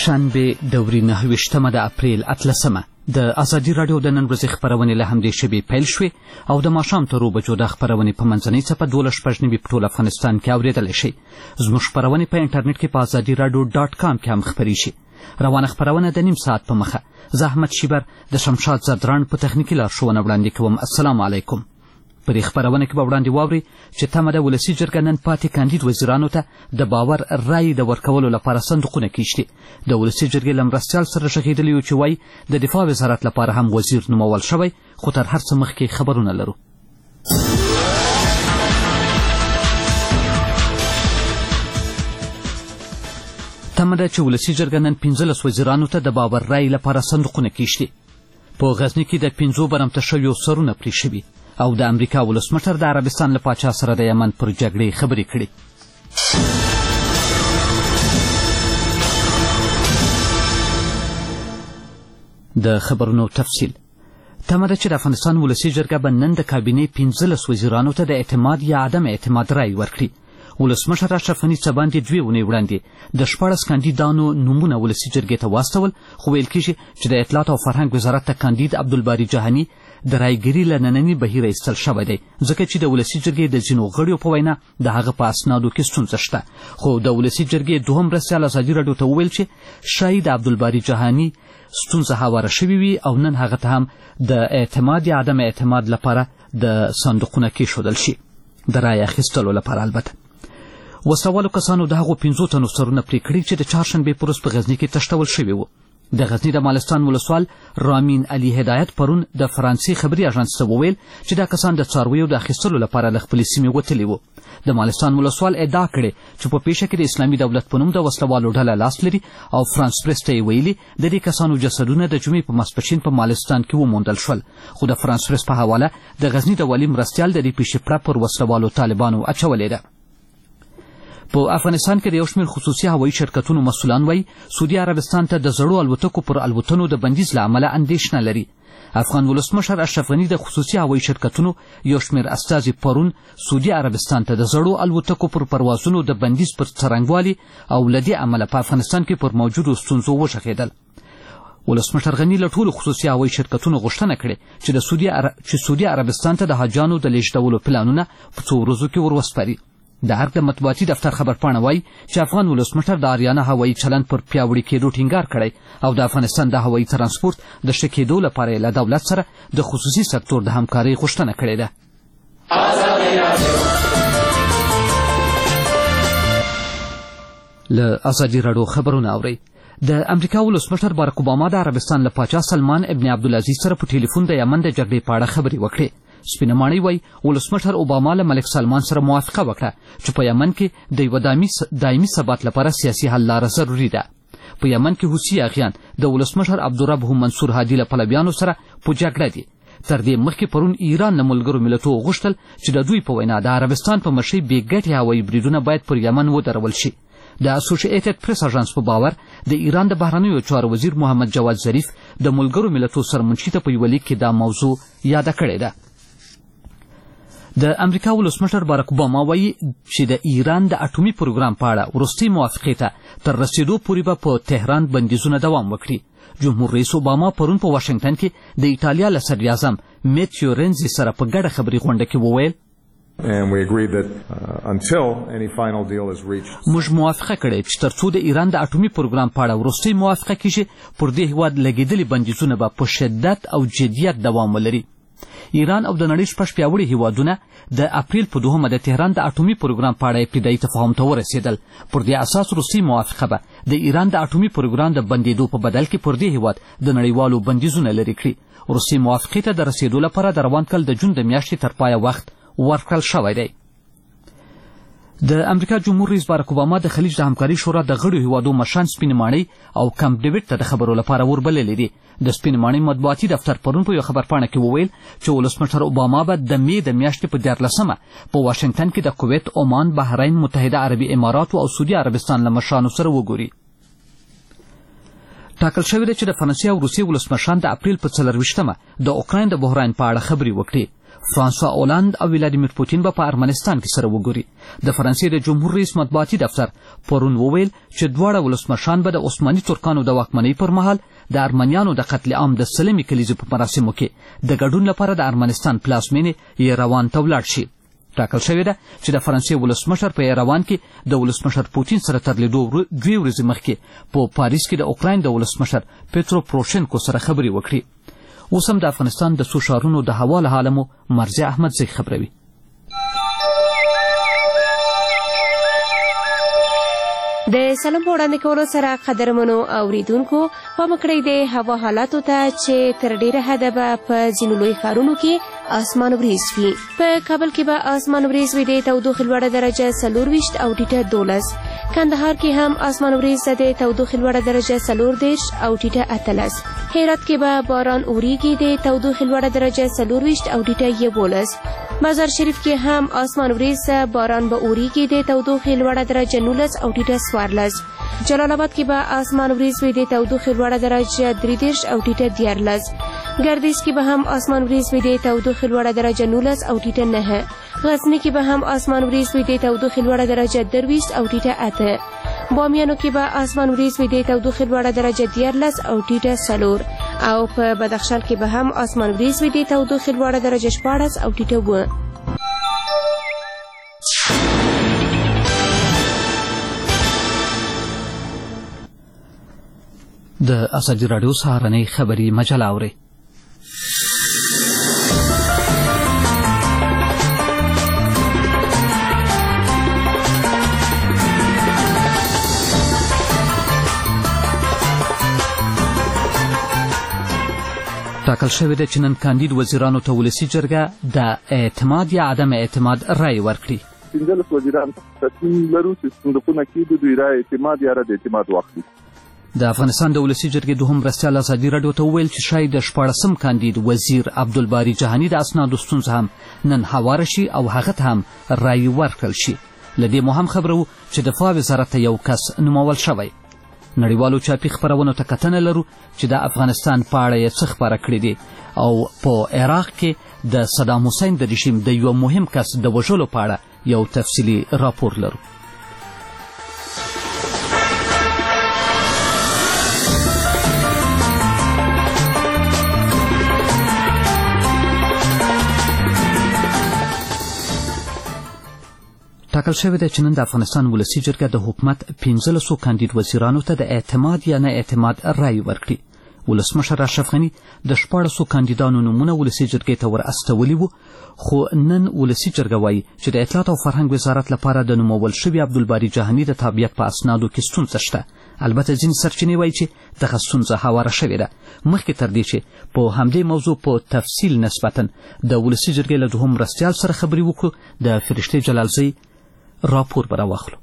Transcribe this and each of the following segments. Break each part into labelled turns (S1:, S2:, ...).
S1: شنبه د 29 د اپریل 18 د ازادي راډیو د نن ورځې خبرونه له همدې شبي پیل شوې او د ماښام تر 2 بجو د خبرونه په منځنۍ څپه 12 په ټول افغانستان کې اوریدل شي. زموږ خبرونه په انټرنیټ کې په azadiradio.com کې هم خبري شي. روانه خبرونه د نیم ساعت په مخه زحمت شیبر د شمشاد زدران په تخنیکی لارښوونه وړاندې کوم. السلام علیکم. پر خبرونه کې به وړاندې واوري چې تمه د ولسی جرګه نن پاتې کاندید وزیرانو ته د باور رای د ورکولو لپاره صندوقونه کیشتي. د ولسی جرګې لمرستیال سره شغیدلی یو چې وای د دفاع وزارت لپاره هم وزیر نومول شوی، خو تر هر څه مخکې خبرونه لرو. تمه ده چې ولسی جرګه نن 15 وزیرانو ته د باور رای لپاره صندوقونه کیشتي. په غزنی کې د 5 برمته شویو سرونه پرې شوي او د امریکا ولسمشر د عربستان له پاچا سره د یمن پر جګړې خبرې کړې. د خبرونو تفصیل. تمه ده چې د افغانستان ولسي جرګه به نن د کابینې 15 وزیرانو ته د اعتماد یا عدم اعتماد رای ورکړي. ولسمشر اشرف غني څه باندې 2 اونۍ وړاندې د 14 کاندیدانو نومونه ولسي جرګې ته واستول، خو ویل کېږي چې د اطلاعات او فرهنګ وزارت ته کاندید عبدالباري جهاني د رایګري له ننني بهیر ایستل شوی دی، ځکه چې د ولسي جرګې د ځینو غړیو په وینا د هغه په اسنادو کې ستونزه شته. خو د ولسي جرګې دوهم مرستیال ازادي راډیو ته وویل چې شاید د عبدالباري جهاني ستونزه هواره شوې وي او نن هغه ته هم د اعتماد یا عدم اعتماد لپاره د صندوقونه کېښودل شي، د رای اخیستلو لپاره. البته وسلوالو کسانو د هغو 15 تنو سرونه پرې کړي چې د چهارشنبې په ورځ په غزني کې تښتول شوي وو. د غزني د مالستان ولسوال رامین علي هدایت پرون د فرانسې خبري اژانس ته وویل چې دا کسان د څارویو د اخیستلو لپاره له خپلې سیمې وتلي وو. د مالستان ولسوال ادعا کړې چې په پیښه کې د اسلامي دولت په نوم د وسلوالو ډله لاس لري او فرانس پریس ته یې ویلي د دې کسانو جسدونه د جمعې په ماسپښین په مالستان کې وموندل شول. خو د فرانس پریس په حواله د غزني د والي مرستیال د دې پیښې پړه پر وسلوالو طالبانو اچولې ده. په افغانستان کې د یو شمېر خصوصي هوایي شرکتونو مسؤلان وایي سعودي عربستان ته د زړو الوتکو پر الوتنو د بندیز له امله اندېښنه لري. افغان ولسمشر اشرف غني د خصوصي هوایي شرکتونو یو شمېر استازي پرون سعودي عربستان ته د زړو الوتکو پر پروازونو د بندیز پر څرنګوالي او له دې امله په افغانستان کې پر موجودو ستونزو وشخېدل. ولسمشر غني له ټولو خصوصي هوایي شرکتونو غوښتنه کړې چې سعودي عربستان ته د حاجیانو د لېږدولو پلانونه په څو ورځو کې وروسپاري. د ارګ د مطبوعاتي دفتر خبرپاڼه وایي چې افغان ولسمشر د آریانا هوایي چلند پر پیاوړي کېدو ټینګار کړی او د افغانستان د هوایي ترانسپورت د ښه کېدو لپاره یې له دولت سره د خصوصي سکتور د همکارۍ غوښتنه کړې ده. له ازادي راډیو خبرونه اورئ. د امریکا ولسمشر بارک اوباما د عربستان له پاچا سلمان ابن عبدالعزیز سره په ټلیفون د یمن د جګړې په اړه خبرې وکړې. سپینه ماڼۍ وایي ولسمشر اوباما له ملک سلمان سره موافقه وکړه چې په یمن کې د یوه دایمي ثبات لپاره سیاسي حل لاره ضروري ده. په یمن کې حوثي اغیان د ولسمشر عبدالرب منصور هادي له پلویانو سره په جګړه دي. تر دې مخکې پرون ایران له ملګرو ملتونو غوښتل چې د دوی په وینا د عربستان په مشرۍ بې ګټې هوایي بریدونه باید پر یمن ودرول شي. د اسوسییټډ پریس اژانس په باور د ایران د بهرنیو چارو وزیر محمد جواد ظریف د ملګرو ملتونو سرمنشي ته په یوه لیک کې دا موضوع یاده کړې ده. د امریکا ولسمشر بارک اوباما وایي چې د ایران د اټومي پروګرام په اړه وروستۍ موافقې ته تر رسېدو پورې به په تهران بندیزونه دوام وکړي. جمهور رئیس اوباما پرون په واشنګټن کې د ایټالیا له صدراعظم میتیو رینزي سره په ګډه خبري غونډه کې وویل موږ موافقه کړې چې تر څو د ایران د اټومي پروګرام په اړه وروستۍ موافقه کیږي پر دې هیواد لګېدلي بندیزونه به په شدت او جدیت دوام ولري. ایران او د نړۍ 6 پیاوړي هیوادونه د اپریل په 2 د تهران د اټومي پروګرام په اړه ابتدایي تفاهم ته ورسېدل. پر دې اساس روسي موافقه به د ایران د اټومي پروګرام د بندېدو په بدل کې پر دې هیواد د نړیوالو بندیزونه لرې کړي. روسي موافقې ته د رسېدو لپاره د روان کال د جون د میاشتې تر پایه وخت ورکړل شوی دی. د امریکا جمهور رئیس بارک اوباما د خلیج د همکارۍ شورا د غړو هیوادو مشران سپینې ماڼۍ او کمپ ډیوډ ته د خبرو لپاره وربللي دي. د سپینې ماڼۍ مطبوعاتي دفتر پرون په یو خبرپاڼه کې وویل چې ولسمشر اوباما به د مې د میاشتې په 14 په واشنګټن کې د کویت، عمان، بحرین، متحده عربي اماراتو او سعودي عربستان له مشرانو سره وګوري. ټاکل شوی دی چې د فرانسې او روسیې ولسمشران د اپریل په 24 د اوکراین د بحران په اړه خبرې وکړي. فرانسوا اولاند او ولادیمیر پوتین به په ارمنستان کې سره وګوري. د فرانسې د جمهور رئیس مطبوعاتي دفتر پرون وویل چې دواړه ولسمشران به د عثماني ترکانو د واکمنۍ پر مهال د ارمنیانو د قتل عام د سلمې کلیزې په مراسمو کې د ګډون لپاره د ارمنستان پلازمینې یروان ته ولاړ شي. ټاکل شوې ده چې د فرانسې ولسمشر په یروان کې د ولسمشر پوتین سره تر لیدو 2 ورځې مخکې په پاریس کې د اوکراین د ولسمشر پیترو پروشنکو سره خبرې وکړي. اوس هم د افغانستان د څو ښارونو د هوا له حاله مو مرضیه احمدزی خبروي.
S2: د سلام په وړاندې کولو سره قدرمنو اوریدونکو پام کړئ د هوا حالاتو ته چې تر ډیره حده به په ځینو لوی ښارونو کې اسمان وریځ وي. په کابل کې به اسمان وریځ وي، د تودوخې لوړه درجه 24 او ټیټه 12. کندهار کې هم اسمان وریځ د تودوخې لوړه درجه 14 او ټیټه 18. هرات کې به باران اوريږي، د تودوخې لوړه درجه 24 او ټیټه 11. مزار شریف کې هم اسمان وریځ باران به اوريږي، د تودوخې لوړه درجه 19 او ټیټه 14. جلال آباد کې به اسمان وریځ وي، د تودوخې لوړه درجه 33 او ټیټه 14. ګردیز کې به هم اسمان وریځ وي، د تودوخې لوړه درجه 19 او ټیټه 9. غزنی کې به هم اسمان وریځ وي، د تودوخې لوړه درجه 23 او ټیټه 8. بامیانو کې به اسمان وریځ وي، د تودوخې لوړه درجه 14 او ټیټه 4. او په بدخشان کې به هم اسمان وریځ وي، د تودوخې لوړه درجه 14 او ټیټه 9.
S1: د ازادي راډیو سهارنۍ خبري مجله اورئ. ټاکل شوې ده چې نن کاندید وزیرانو ته ولسي جرګه د اعتماد یا عدم اعتماد رای ورکړي.
S3: 15 وزیران تصمیم لرو چې صندوقونه کې د دوی رای اعتماد یا رد اعتماد واخلي.
S1: د افغانستان د ولسي جرګې دوهم مرستیال ازادي راډیو ته وویل چې شاید د 14م کاندید وزیر عبدالباري جهاني د اسنادو ستونزه هم نن هواره شي او هغه ته هم رای ورکړل شي. له دې مو هم خبره وه چې دفاع وزارت ته یو کس نومول شوی. نړیوالو چاپي خپرونو ته کتنه لرو چې د افغانستان په اړه یې څه خپاره کړي دي او په عراق کې د صدام حسین د رژیم د یو مهم کس د وژلو په اړه یو تفصیلي راپور لرو. ټاکل شوې ده چې نن د افغانستان ولسي جرګه د حکومت 15 کاندید وزیرانو ته د اعتماد یا نه اعتماد رای ورکړي. ولسمشر اشرف غني د 14 کاندیدانو نومونه ولسي جرګې ته ور استولي وو، خو نن ولسي جرګه وایي چې د اطلاعات او فرهنګ وزارت لپاره د نومول شوي عبدالباري جهاني د تابعیت په اسنادو کې ستونزه شته. البته ځینې سرچینې وایي چې دغه ستونزه هواره شوې ده. مخکې تر دې چې په همدې موضوع په تفصیل نسبتا د ولسي جرګې له دوهم مرستیال سره خبرې وکړو، د فرشته جلالزی راپور براواخلو.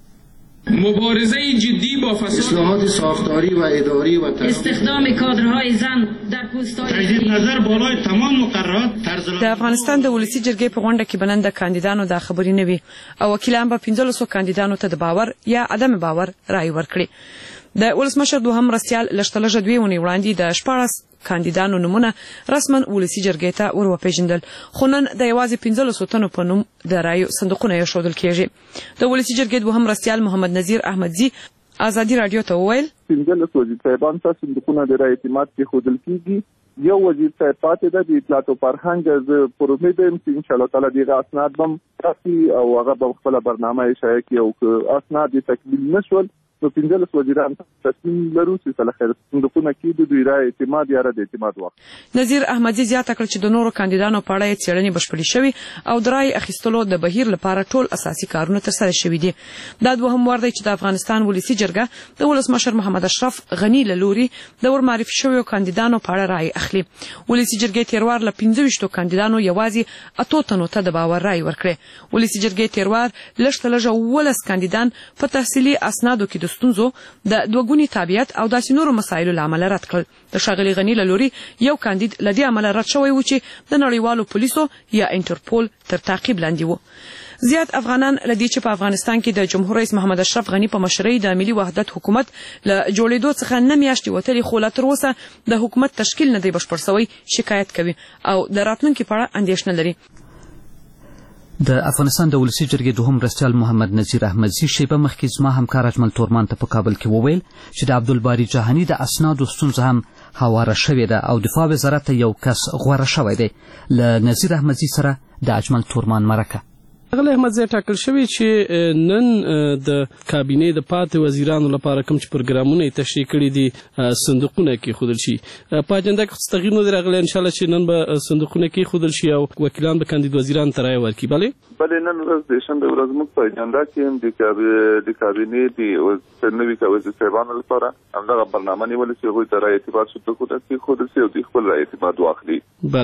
S4: مبارزه جدی با فساد،
S5: اصلاحات ساختاری و اداری و
S4: استخدام کادرهای زن در پست‌های تجدید نظر بالای تمام مقررات
S6: د افغانستان د ولسي جرګې په غونډه کې بلند کاندیدانو د خبرې نه وي او وکیلان به 15 کاندیدانو ته د باور یا عدم باور رای ورکړي. د ولسمشر دوهم مرستیال لږترلږه 2 ونې وړاندې د 14 کاندیدانو نومونه رسما ولسي جرګې ته ور وپېژندل، خو نن د یوازې 15 تنو په نوم د رایو صندوقونه ایښودل کېږي. د ولسي جرګې دوهم مرستیال محمد نذیر احمدزي ازادي راډیو ته وویل
S3: 15 وزیر صاحبان ته صندوقونه د رای اعتماد کې ښودل کېږي. یو وزیر صاحب پاتې ده د اطلاعات او فرهنګ. زه پر امید یم چې انشاءالله تعالی دغه اسناد به راسي او هغه به خپله برنامه شایع کړي او که اسناد یې تکمیل نه شول نو 15 وزیران تصمیم لرو چې صلاحیت صندوقونه کې د دوی رای اعتماد یا رد اعتماد واخلي.
S6: نذیر احمدزي زیاته کړه چې د نورو کاندیدانو په اړه یې څېړنې بشپړې شوې او د رای اخیستلو د بهیر لپاره ټول اساسي کارونه ترسره شوي دي. دا دوهم وار دی چې د افغانستان ولسي جرګه د ولسمشر محمد اشرف غني له لوري د ورمعرفي شویو کاندیدانو په اړه رای اخلي. ولسي جرګې تېر وار له 15 کاندیدانو یوازې 8 تنو ته د باور رای ورکړي. ولسي جرګې تېر وار لږترلږه 19 کاندیدان په تحصیلي اسنادو کې د ستونزو د دوګوني تابعیت او داسې نورو مسایلو له امله رد کړل. د ښاغلي غني له لوري یو کاندید له دې امله رد شوی و چې د نړیوالو پولیسو یا انټرپول تر تعقیب لاندې و. زیات افغانان لدی چې په افغانستان کې د جمهور رئیس محمد اشرف غنی په مشرۍ د ملي وحدت حکومت له جوړېدو څخه نه میاشتې وتلې خو لا تر اوسه د حکومت تشکیل نه دی بشپړ شوی شکایت کوي او د راتلونکي په اړه اندېښنه لري.
S1: د افغانستان د ولسي جرګې دوهم مرستیال محمد نذیر احمدزي شیبه مخکې زما همکار اجمل تورمان ته په کابل کې وویل چې د عبدالباري جهاني د اسنادو ستونزه هم هواره شوې ده او دفاع وزارت ته یو کس غوره شوی دی. له نذیر احمدزي سره د اجمل تورمان مرکه.
S7: اغلی احمدزی ټاکل شوی چې نن د کابینې د پاتې وزیرانو لپاره کوم چې پروګرامونه یې تشریح کړي دي صندوقونه کېښودل شي. په اجنډا کې هېڅ تغییر نه دی راغلی. انشاءالله چې نن به صندوقونه کېښودل شي او وکیلان به کاندید وزیرانو ته رایه ورکړي.
S3: بلې نن ورځ د شنبې ورځ موږ په اجنډا کې هم د کابینې د نوي وزیر صاحبانو لپاره همدغه برنامه نیولې چې هغوی ته رایه اعتبار صندوقونه کېښودل شي او دوی خپل رایه اعتبار واخلي.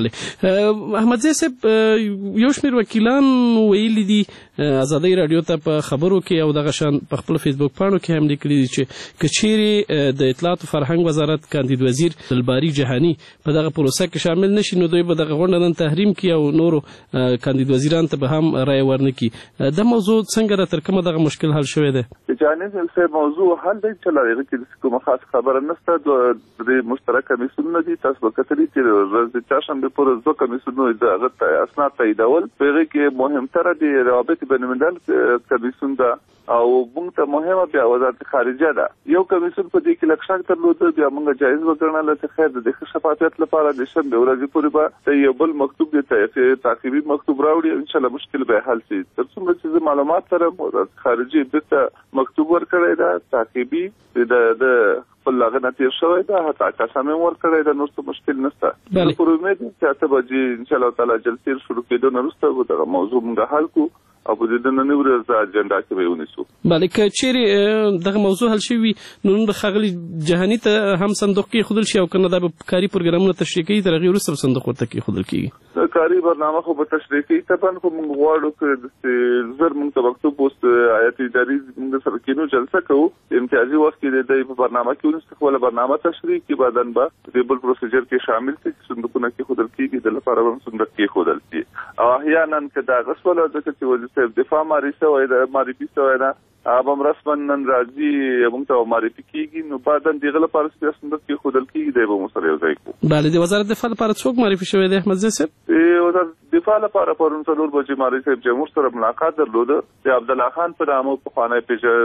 S7: احمدزی صاحب یو شمېر وکیلان ویلي دي ازادۍ راډیو ته په خبرو کې او دغه شان په خپل فیسبوک پاڼو کې هم لیکلي دي چې که چیرې د اطلاعات او فرهنګ وزارت کاندید وزیر عبدالباري جهاني په دغه پروسه کې شامل نشي نو دوی به دغه غونډه نن تحریم کړي او نورو کاندید وزیرانو ته به هم رایه ورنه کړي. دا موضوع څنګه را تر کومه دغه مشکل حل شوی دی؟
S3: جهاني صاحب موضوع حل دی چې له هغې کې کومه خاص خبره نشته. درې مشترک کمیسیونونه دي. تاسو به کتلي چې ورځ د چهارشنبې پورې دوه کمیسیونونو د هغه اسناد تاییدول. په هغې کې مهمتره د روابط بین الملل کمیسیون ده او موږ ته مهمه بیا وزارت خارجه ده. یو کمیسیون په دې کې لږ شک درلوده. بیا موږ جایز وګڼله چې خیر د ښه شفافیت لپاره د شنبې ورځې پورې به یو بل مکتوب د تعقیبي مکتوب راوړي. انشاءالله مشکل به حل شي. تر څومره چې زه معلومات لرم وزارت خارجه بېرته مکتوب ورکړی ده تعقیبي د خپل هغه نه تېر شوی ده. حتی قسم یې ورکړی ده. نور څه مشکل نشته. زه پر امید یم چې 8 بجې انشاءالله تعالی جلسې شروع کېدو نه وروسته به دغه موضوع موږ حل کړو او په دې نننۍ ورځ اجنډا کې به یې ونیسو.
S7: بله که چیرې دغه موضوع حل شوي نو نن به ښاغلي جهاني ته هم صندوق کېښودل شي او که نه دا به کاري پروګرامونه تشریح کوي تر هغې وروسته به صندوق ورته کېښودل کېږي.
S3: کاري برنامه خو به تشریح کوي طبعا خو موږ غواړو که زر موږ ته مکتوب اوس هیات اداري موږ سره کېنو جلسه کوو. امتیازي وخت کې د په برنامه کې ونیسو خپله برنامه تشریح کړي. بعدن به د بل پروسیجر کې شامل شي چې صندوقونه کېښودل کېږي. د لپاره به هم صندوق کېښودل شي. او احیانا که دا هغه شوله ځکه چې وزیر صاحب دفاع معرفي شوی ده هغه هم رسما نن راځي موږ ته معرفي کېږي نو بعدا د هغه لپاره چې بیا صندوق کېښودل کېږي دی به مو سره یو ځای کړو.
S7: بله د وزارت دفاع لپاره څوک معرفي شوی دی احمدزی صاحب؟
S3: وزارت دفاع لپاره پرون 4 بجې ماري صاحب جمهور سره ملاقات درلوده. د عبدالله خان په نامه پخوانی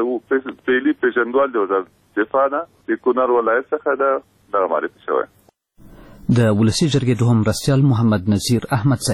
S3: پیلي پیژندوال د وزارت دفاع نه د کونړ ولایت څخه ده دغه معرفي شوی.
S1: د ولسي جرګې دوهم مرستیال محمد نذیر احمدزی.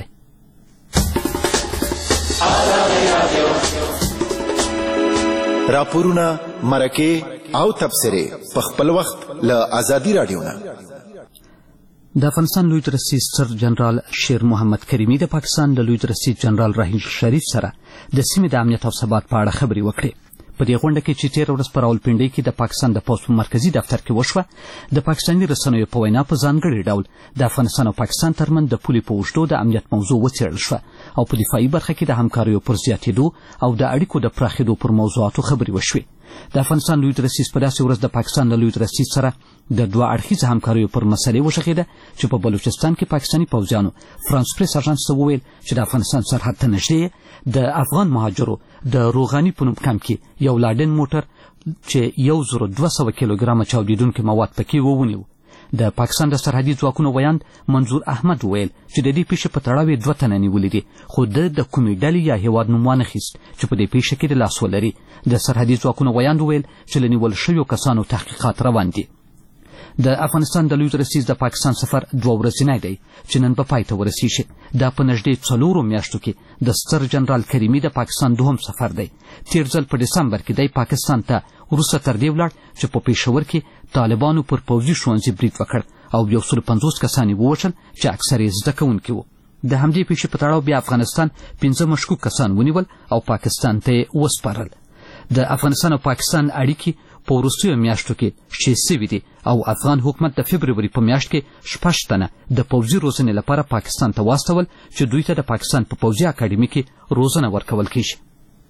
S8: راپورونه مرکې او تبصرې په خپل وخت له آزادي راډیو نه.
S1: د افغانستان لوی رئیس سر جنرال شیر محمد کریمي د پاکستان د لوی رئیس جنرال راهیل شریف سره د سیمې د امنیت او ثبات په اړه خبرې وکړې. په دې غونډه کې چې تېره ورځ په راولپنډۍ کې د پاکستان د پوځ په مرکزي دفتر کې وشوه د پاکستاني رسنیو په وینا په ځانګړي ډول د افغانستان او پاکستان ترمنځ د پولې په اوږدو د امنیت موضوع وڅېړل شوه او په دفاعي برخه کې د همکاریو پر زیاتېدو او د اړیکو د پراخېدو پر موضوعاتو خبرې وشوې. د افغانستان لوی رئیس په داسې ورځ د پاکستان د لوی رئیس سره د دوه اړخیزه همکاریو پر مسلې وشخېده چې په بلوچستان کې پاکستاني پوځیانو فرانس پریس اژانس ته وویل چې د افغانستان سرحد ته نږدې د افغان مهاجرو د روغاني په نوم کمپ کې یو لاډن موټر چې 1200 کیلوګرامه چاودېدونکي مواد پکې ونیو. د پاکستان د سرحدي ځواکونو ویاند منظور احمد وویل چې د دې پیښې په تړاو یې 2 تنه نیولي دي خو د کومې ډلې یا هیواد نوم وانخیست چې په دې پیښه کې د لاس ولري. د سرحدي ځواکونو ویاند وویل چې له نیول شویو کسانو تحقیقات روان دي. د افغانستان د لوی رئیس د پاکستان سفر 2 ورځنی دی چې نن به پای ته ورسیږي. دا په نږدې 4 میاشتو کې د سر جنرال کریمي د پاکستان دوهم سفر دی. تیر ځل په ډسمبر کې دی پاکستان ته وروسته تر دې ولاړ چې په پېښور کې طالبانو پر پوځي ښوونځي برید وکړ او 150 کسان یې ووژل چې اکثر یې زده کوونکي وو. د همدې پیښې په تړاو بیا افغانستان 15 مشکوک کسان ونیول او پاکستان ته یې وسپارل. د افغانستان او پاکستان اړیکې په وروستیو میاشتو کې ښې سوي دي او افغان حکومت د فبروري په میاشت کې 6 تنه د پوځي روزنې لپاره پاکستان ته واستول چې دوی ته د پاکستان په پوځي اکاډمي کې روزنه ورکول کېږي.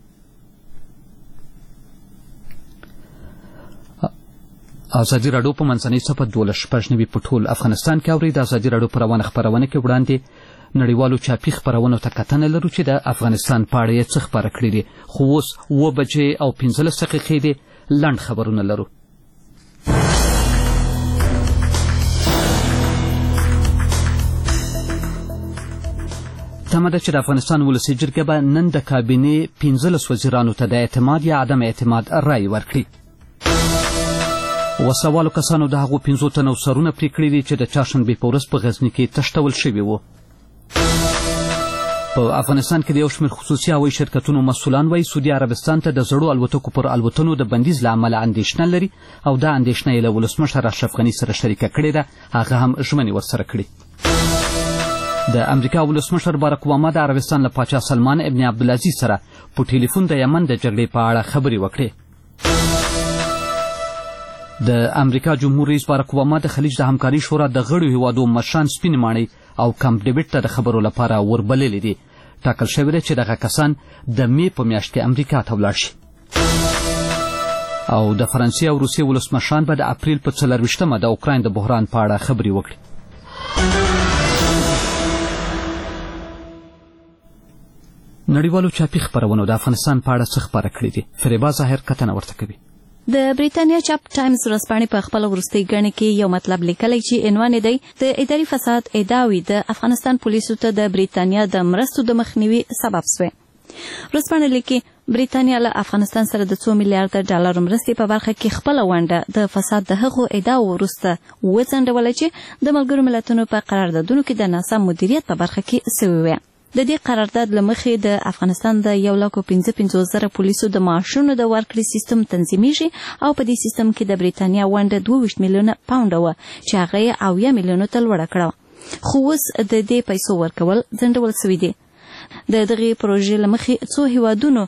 S1: ازادي راډیو په منځنۍ صفحه 12 په ټول افغانستان کې اوري. د ازادي راډیو په روانه خپرونه کې وړاندې نړیوالو چاپي خپرونو ته کتنه لرو چې د افغانستان په اړه یې څه خپاره کړي دي، خو اوس 7:15 دي. لنډ خبرونه لرو. تمه ده چې د افغانستان ولسي جرګه به نن د کابینې 15 وزیرانو ته د اعتماد یا عدم اعتماد رای ورکړي. وسوالو کسانو د هغو 15 تنو سرونه پرې کړي دي چې د چهارشنبې په ورځ په غزني کې تښتول شوي وو. په افغانستان کې د یو شمېر خصوصي هوایي شرکتونو مسؤلان وایي سعودي عربستان ته د زړو الوتکو پر الوتنو د بندیز له امله اندېښنه لري او دا اندېښنه یې له ولسمشر اشرف غني سره شریکه کړې ده، هغه هم ژمنې ورسره کړي. د امریکا ولسمشر باراک اوباما د عربستان له پاچا سلمان ابن عبدالعزیز سره په ټلیفون د یمن د جګړې په اړه خبرې وکړې. د امریکا جمهور رئیس باراک اوباما د خلیج د همکاري شورا د غړو هیوادو مشران سپین ماڼۍ او کمپ ډیوډ ته د خبرو لپاره وربللي دي. ټاکل شوې ده چې دغه کسان د مې په میاشت کې امریکا ته ولاړ شي. او د فرانسې او روسیې ولسمشران به د اپریل په 24مه د اوکراین د بحران په اړه خبرې وکړي. نړیوالو چاپي خپرونو د افغانستان په اړه څه خپاره کړي دي؟ فریبا ظاهر کتنه ورته کوي.
S9: د بریتانیا چاپ ټایمز ورځپاڼې په خپل وروستۍ ګڼه کې یو مطلب لیکلی چې عنوان دی د اداري فساد ادعاوې د افغانستان پولیسو ته د بریتانیا د مرستو د مخنیوي سبب شوې. ورځپاڼه لیکي بریتانیا له افغانستان سره د 2 میلیارډ ډالر مرستې په برخه کې خپل ونډه د فساد د هغو ادعاو وروسته وڅنډوله چې د ملګرو ملتونو په قراردادونو کې د ناسم مدیریت په برخه کې شوې وه. د دې قرارداد له مخې د افغانستان د 1,55,000 پولیسو د معاشونو د ورکړې سیستم تنظیمیږي او په دې سیستم کې د بریتانیا ونډه 22 میلیونه پاونډه وه چې هغه یې 80 میلیونو ته لوړه کړه، خو اوس د دې پیسو ورکول ځنډول شوي دي. د دغې پروژې له مخې څو هیوادونو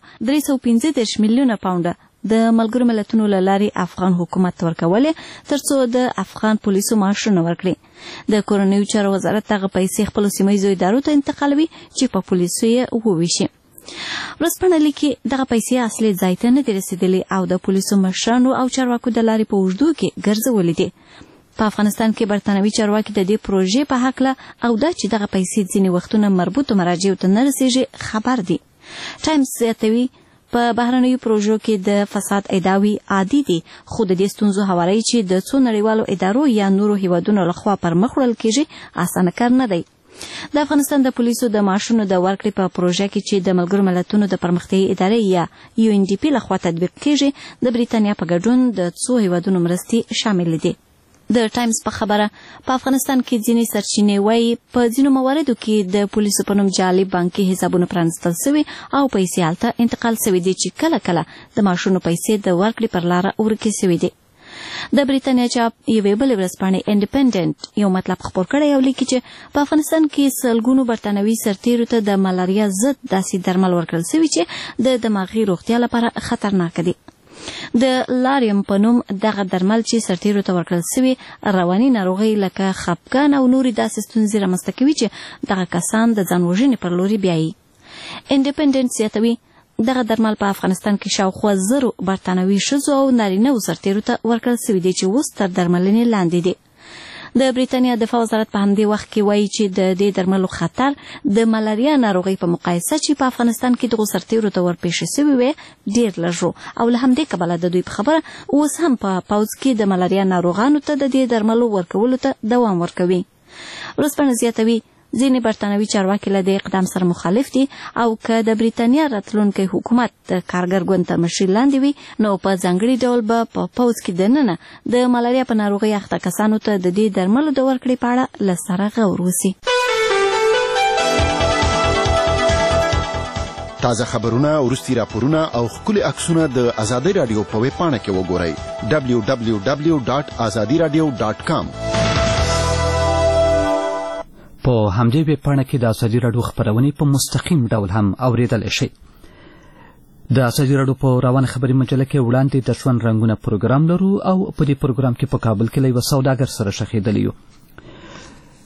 S9: 315 میلیونه پاونډه د ملګرو ملتونو له لارې افغان حکومت ورکولې ترڅو د افغان پولیسو معاشونه ورکړي. د کورنیو چارو وزارت دغه پیسې خپلو سیمه ییزو ادارو ته انتقالوي چې په پولیسو یې وویشي. ورځپاڼه لیکي دغه پیسې اصلي ځای ته نه دي رسېدلې او د پولیسو مشرانو او چارواکو د لارې په اوږدو کې ګرځولې دي. په افغانستان کې برتانوي چارواکي د دې پروژې په هکله او دا چې دغه پیسې ځینې وختونه مربوطو مراجعو ته نه رسېږي خبر دي. ټایمز زیاتوي په بهرنیو پروژو کې د فساد ادعاوې عادي دي، خو د دې ستونزو هواری چې د څو نړیوالو ادارو یا نورو هیوادونو لخوا پر مخ وړل کېږي اسانه کار نه دی. د افغانستان د پولیسو د معاشونو د ورکړې په پروژه کې چې د ملګرو ملتونو د پرمختیايي ادارې یا UNDP لخوا تطبیق کېږي د بریتانیا په ګډون د څو هیوادونو مرستې شامل دي. د ټایمز په خبره په افغانستان کې ځینې سرچینې وایي په ځینو مواردو کې د پولیسو په نوم جعلي بانکي حسابونه پرانستل شوي او پیسې هلته انتقال شوي دي چې کله کله د معاشونو پیسې د ورکړې پر لاره ورکې شوي دي. د بریتانیا چاپ یوې بلې ورځپاڼې انډیپنډنټ یو مطلب خپور کړی او لیکي چې په افغانستان کې سلګونو برتانوي سرتیرو ته د ملاریا ضد داسې درمل ورکړل شوي چې د دماغي روغتیا لپاره خطرناک دي. د لاریم په نوم دغه درمل چې سرتیرو ته ورکړل شوي رواني ناروغۍ لکه خپګان او نورې داسې ستونزې رامنځته کوي چې دغه کسان د ځان وژنې پر لوري بیایي. انډیپنډنټ زیاتوي دغه درمل په افغانستان کې شاوخوا 1000 برتانوي ښځو او نارینه‌و سرتیرو ته ورکړل شوي دي چې اوس تر درملنې لاندې دي. د بریتانیا دفاع وزارت په همدې وخت کې وایي چې د دې درملو خطر د ملاریا ناروغۍ په مقایسه چې په افغانستان کې دغو سرتیرو ته ورپېښ شوي وي ډېر لږ و او له همدې کبله د دوی په خبره اوس هم په پوځ کې د ملاریا ناروغانو ته د دې درملو ورکولو ته دوام ورکوي. ورځپاڼه زیاتوي ځینې برتانوي چارواکي له دې اقدام سره مخالف دي او که د بریتانیا راتلونکی حکومت د کارګر ګوند تر مشرۍ لاندې وي نو په ځانګړي ډول به په پوځ کې دننه د ملاریا په ناروغۍ اخته کسانو ته د دې درملو د ورکړې په اړه له سره غور وسي.
S8: تازه خبرونه، وروستي راپورونه او ښکلي عکسونه د ازادۍ راډیو په ویب پاڼه کې وګورئ www.azadiradio.com.
S1: په همدې ویب پاڼه کې د ازادي راډیو خپرونې په مستقیم ډول هم اوریدلی شئ. د ازادي راډیو په روانه خبري مجله کې وړاندې د ژوند رنګونه پروګرام لرو او په دې پروګرام کې په کابل کې له یوه سوداګر سره ښخېدلی یو.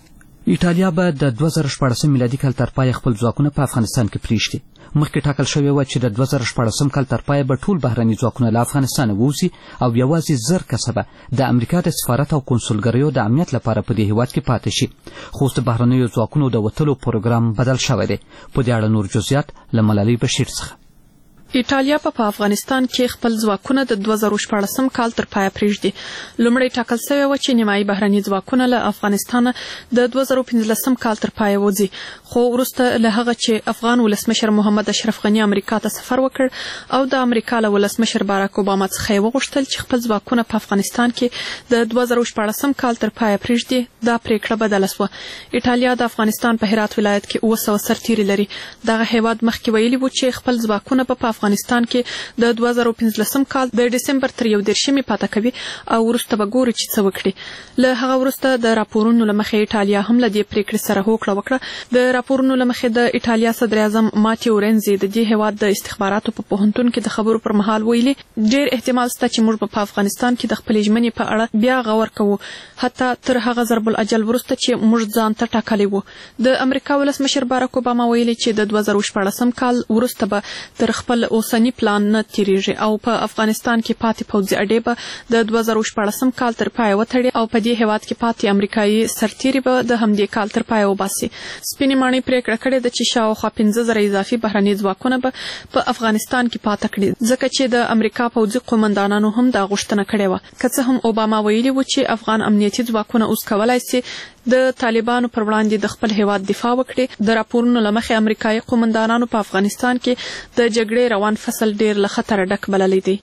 S1: ایټالیا به د 2014 میلادي کال تر پایه خپل ځواکونه په افغانستان کې پرېږدي. مخکې ټاکل شوې وه چې د 2014 کال تر پایه به ټول بهرني ځواکونه له افغانستانه ووځي او یوازې 1000 کسه به د امریکا د سفارت او کنسولګریو د امنیت لپاره په دې هیواد کې پاتې شي. خو اوس د بهرنیو ځواکونو د وتلو پروګرام بدل شوی دی. په دې اړه نور جزئیات له ملالۍ بشیر څخه.
S10: ایټالیا په افغانستان کې خپل ځواکونه د 2014 کال تر پایه پرېږدي. لومړی ټاکل شوی و چې نیمایي بهرني ځواکونه له افغانستان د 2015 کال تر پایه وځي، خو وروسته له هغه چې افغان ولسمشر محمد اشرف غني امریکا ته سفر وکړ او د امریکا له ولسمشر باراک اوباما څخه یې وغوښتل چې خپل ځواکونه په افغانستان کې د 2014 کال تر پایه پرېږدي، دا پریکړه بدله شوه. ایټالیا د افغانستان په هرات ولایت کې 900 سرتیري لري. دغه هیواد مخکې ویلي و چې خپل ځواکونه په افغانستان کې د 2015 کال د ډسمبر تر 11 پاته کوي او وروسته به ګوري چې څه وکړي. له هغه وروسته د راپورونو له مخې ایټالیا هم له دې پریکړې سره هوکړه وکړه. د راپورونو له مخې د ایټالیا صدر اعظم ماتیو رینزي د دې هیواد د استخباراتو په پوهنتون کې د خبرو پر مهال ویلي ډېر احتمال شته چې موږ په افغانستان کې د خپلې ژمنې په اړه بیا غور کوو، حتی تر هغه ضرب الاجل وروسته چې موږ ځان ته ټاکلی وو. د امریکا ولسمشر باراک اوباما ویلي چې د 2014 کال وروسته به تر خپل اوسني پلان نه تیریږي او په افغانستان کې پاتې پوځي اډې به د 2014 کال تر پایه وتړي او په دې هیواد کې پاتې امریکایي سرتیري به د همدې کال تر پایه وباسي. سپینې ماڼۍ پریکړه کړې ده چې شاوخوا 15,000 اضافي بهرني ځواکونه به په افغانستان کې پاته کړي، ځکه چې د امریکا پوځي قومندانانو هم دا غوښتنه کړې وه. که څه هم اوباما ویلي و چې افغان امنیتي ځواکونه اوس کولی شي د طالبانو پر وړاندې د خپل هیواد دفاع وکړي. د راپورونو له مخې امریکایي قومندانانو په افغانستان کې د جګړې روان فصل ډېر له خطره ډک بللی دی.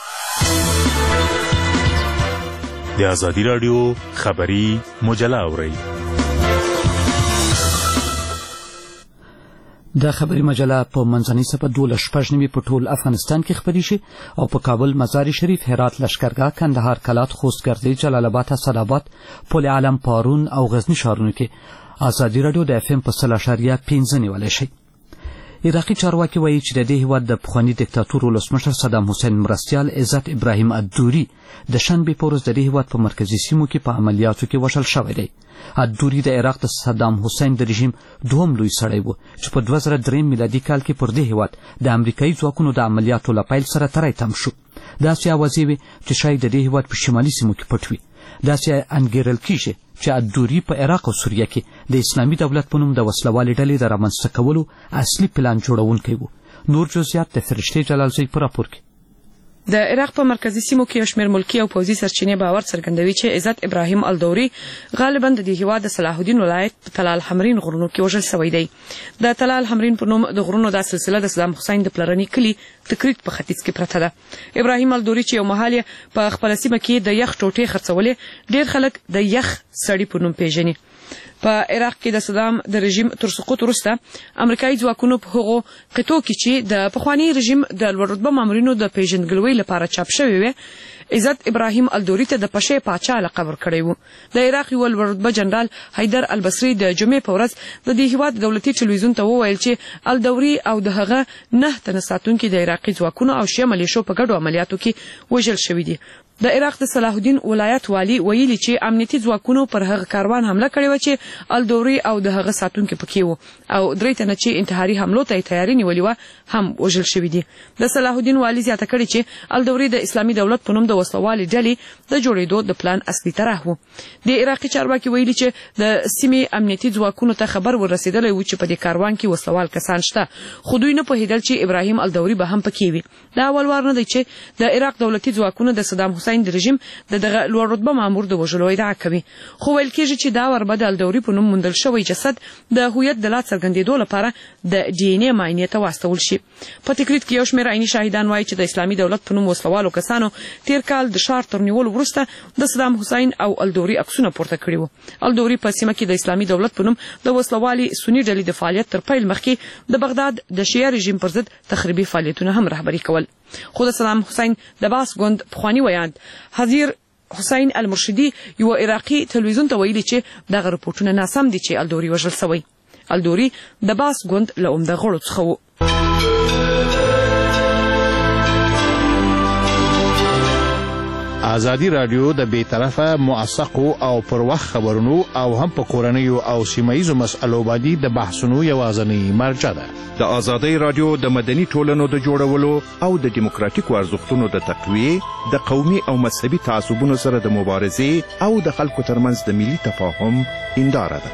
S11: د ازادي راډیو خبري مجله اورئ.
S1: د خبري مجله په منځنۍ صفحه 12 په ټول افغانستان کې خپرې شي او په کابل، مزار شریف، هرات، لشکرګاه، کندهار، کلات، خوست، ګردې، جلال آباد، اسداباد، پل علم، پارون او غزنی ښارونو کې ازادي راډیو د FM په 0.5 نیولی شي. عراقي چارواکي وایي چې د دې هیواد د پخواني دیکتاتور ولسمشر صدام حسین مرستیال عزت ابراهیم الدوري د شنبې په ورځ د دې هیواد په مرکزي سیمو کې په عملیاتو کې وژل شوی دی. الدوري د عراق د صدام حسین د رژیم دوهم لوی سړی و چې په 2003 میلادي کال کې پر دې هیواد د امریکایي ځواکونو د عملیاتو له پیل سره تری تم شو. داسې اوازې وې چې شاید د دې هیواد په شمالي سیمو کې پټ وي. داسې انګیرل کیږي چې الدوري په عراق او سوریه کې د اسلامي دولت په نوم د وسلوالې ډلې د رامنځته کولو اصلي پلان جوړونکی و. نور جزئیات د فرشتې جلالزی په راپور کې.
S6: د عراق په مرکزي سیمو کې یو شمېر ملکي او پوځي سرچینې باور څرګندوي چې عزت ابراهیم الدوري غالبا د دې هیواد د صلاح الدین ولایت په طلال حمرین غرونو کې وژل شوی دی. د طلال حمرین په نوم د غرونو دا سلسله د صدام حسین د پلرني کلي تکریت په ختیځ کې پرته ده. ابراهیم الدوري چې یو مهال په خپل سیمه کې د یخ ټوټې خرڅولې، ډېر خلک د یخ سړی په نوم پیژني. په عراق کې د صدام د رژیم تر سقوط وروسته امریکایي ځواکونو په هغو قطعو کې چې د پخواني رژیم د لوړ رتبه مامورینو د پیژندګلوۍ لپاره چاپ شوي وي، عزت ابراهیم الدوري ته د پشې پاچا لقب ورکړی و. د عراق یو لوړ رتبه جنرال حیدر البصري د جمعې په ورځ د دې هیواد دولتي ټلویزیون ته وویل چې الدوري او د هغه 9 تنه ساتونکي د عراقي ځواکونو او شیعه ملیشو په ګډو عملیاتو کې وژل شوي دي. د عراق د صلاح الدین ولایت والی ویلي چې امنیتي ځواکونو پر هغه کاروان حمله کړې و چې الدوري او د هغه ساتونکي پکې وو او 3 تنه چې انتحاري حملو ته تیاری نیولې و هم وژل شوي دي. د صلاح الدین والی زیاته کړې چې الدوري د اسلامي دولت په نوم د وسلوالې ډلې د جوړېدو د پلان اصلي طرح و. د عراقي چارواکي ویلي چې د سیمې امنیتي ځواکونو ته خبر ورسېدلی و چې په دې کاروان کې وسلوال کسان شته، خو دوی نه پوهېدل چې ابراهیم الدوري به هم پکې وي. دا اول وار نه دی چې د عراق دولتي ځواکونو د صدام حسین د رژیم دغه لوړ رتبه مامور د وژلو ادعا کوي، خو ویل کېږي چې دا ور به د الدوري په نوم موندل شوی جسد د هویت د لا څرګندېدو لپاره د ډي ان اے معاینې ته واستول شي. په تکریت کې یو شمېر عیني شاهدان وایي چې د اسلامي دولت په نوم وسلوالو کسانو تیر کال د ښار تر نیولو وروسته د صدام حسین او الدوري عکسونه پورته کړي وو. الدوري په سیمه کې د اسلامي دولت په نوم د وسلوالي سني ډلې د فعالیت تر پیل مخکې د بغداد د شیعه رژیم پر ضد تخریبي فعالیتونه هم رهبري کول. خو د صدام حسین د باس ګوند پخواني ویاند حزیر حسین المرشدي یو عراقي تلویزیون ته ویلي چې دغه رپورټونه ناسم دي چې الدوري وژل شوی. الدوري د باس ګوند له عمده غړو څخه و.
S12: ازادي رادیو د بیطرفه موثقو او پر وخت خبرونو او هم په کورنیو او سیمایي مسألو باندې د بحثونو یوازینی مرجع ده.
S13: د ازادي رادیو د مدني ټولنو د جوړولو او د دیموکراتیکو ارزښتونو د تقویه، د قومي او مذهبي تعصبونو سره د مبارزې او د خلکو ترمنځ د ملي تفاهم هنداره ده.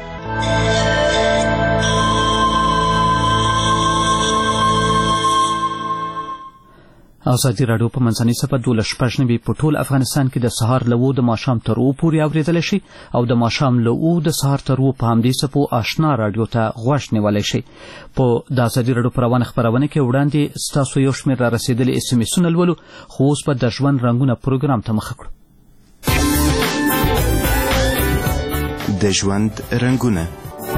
S1: ازادي راډیو په منځنۍ صفحه 12 په ټول افغانستان کې د سهار له 9 د ماښام تر 2 پورې اوریدل شي او د ماښام له 2 د سهار تر 2 په همدې صفحو آشنا راډیو ته غوږ نیولی شي. په د ازادي راډیو په روانه خپرونه کې وړاندې ستاسو یو شمېر را رسېدلي SMS-ونه لولو، خو اوس به د ژوند رنګونه پروګرام ته مخه کړو.
S14: د ژوند رنګونه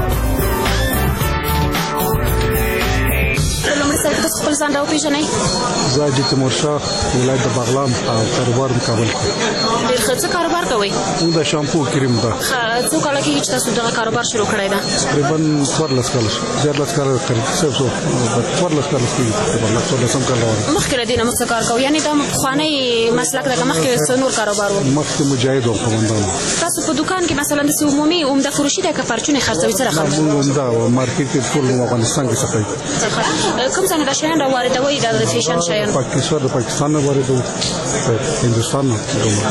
S15: خپل ځان راوپېژنئ.
S16: زه حاجي تیمورشاه، ولایت د بغلان او کاروبار د کابل.
S15: ډېر ښه. څه کاروبار کوئ؟
S16: موږ د شامپو کریم ده.
S15: څو کاله کېږي چې تاسو دغه کاروبار شروع کړی ده؟
S16: تقریبا 14 کاله. 14 کاله تقریبا 14 کاله کېږي. تقریبا 14 کاله روان.
S15: مخکې له دې نه موږ څه کار کوو؟ یعنې دا پخوانی مسلک ده که مخکې څه نور کاروبار و؟
S16: مخکې مجاهد وم، قومندان.
S15: تاسو په دوکان کې مثلا داسې عمومي عمده فروشي ده که پرچونې خرڅوئ؟ څه رقم؟
S16: موږ عمده مارکېټ کې ټول افغانستان کې څخه.
S15: کوم ځای نه دا شیان راواردوئ؟ د فیشن شیان
S16: پاکستان نه واردوو، هندوستان نه.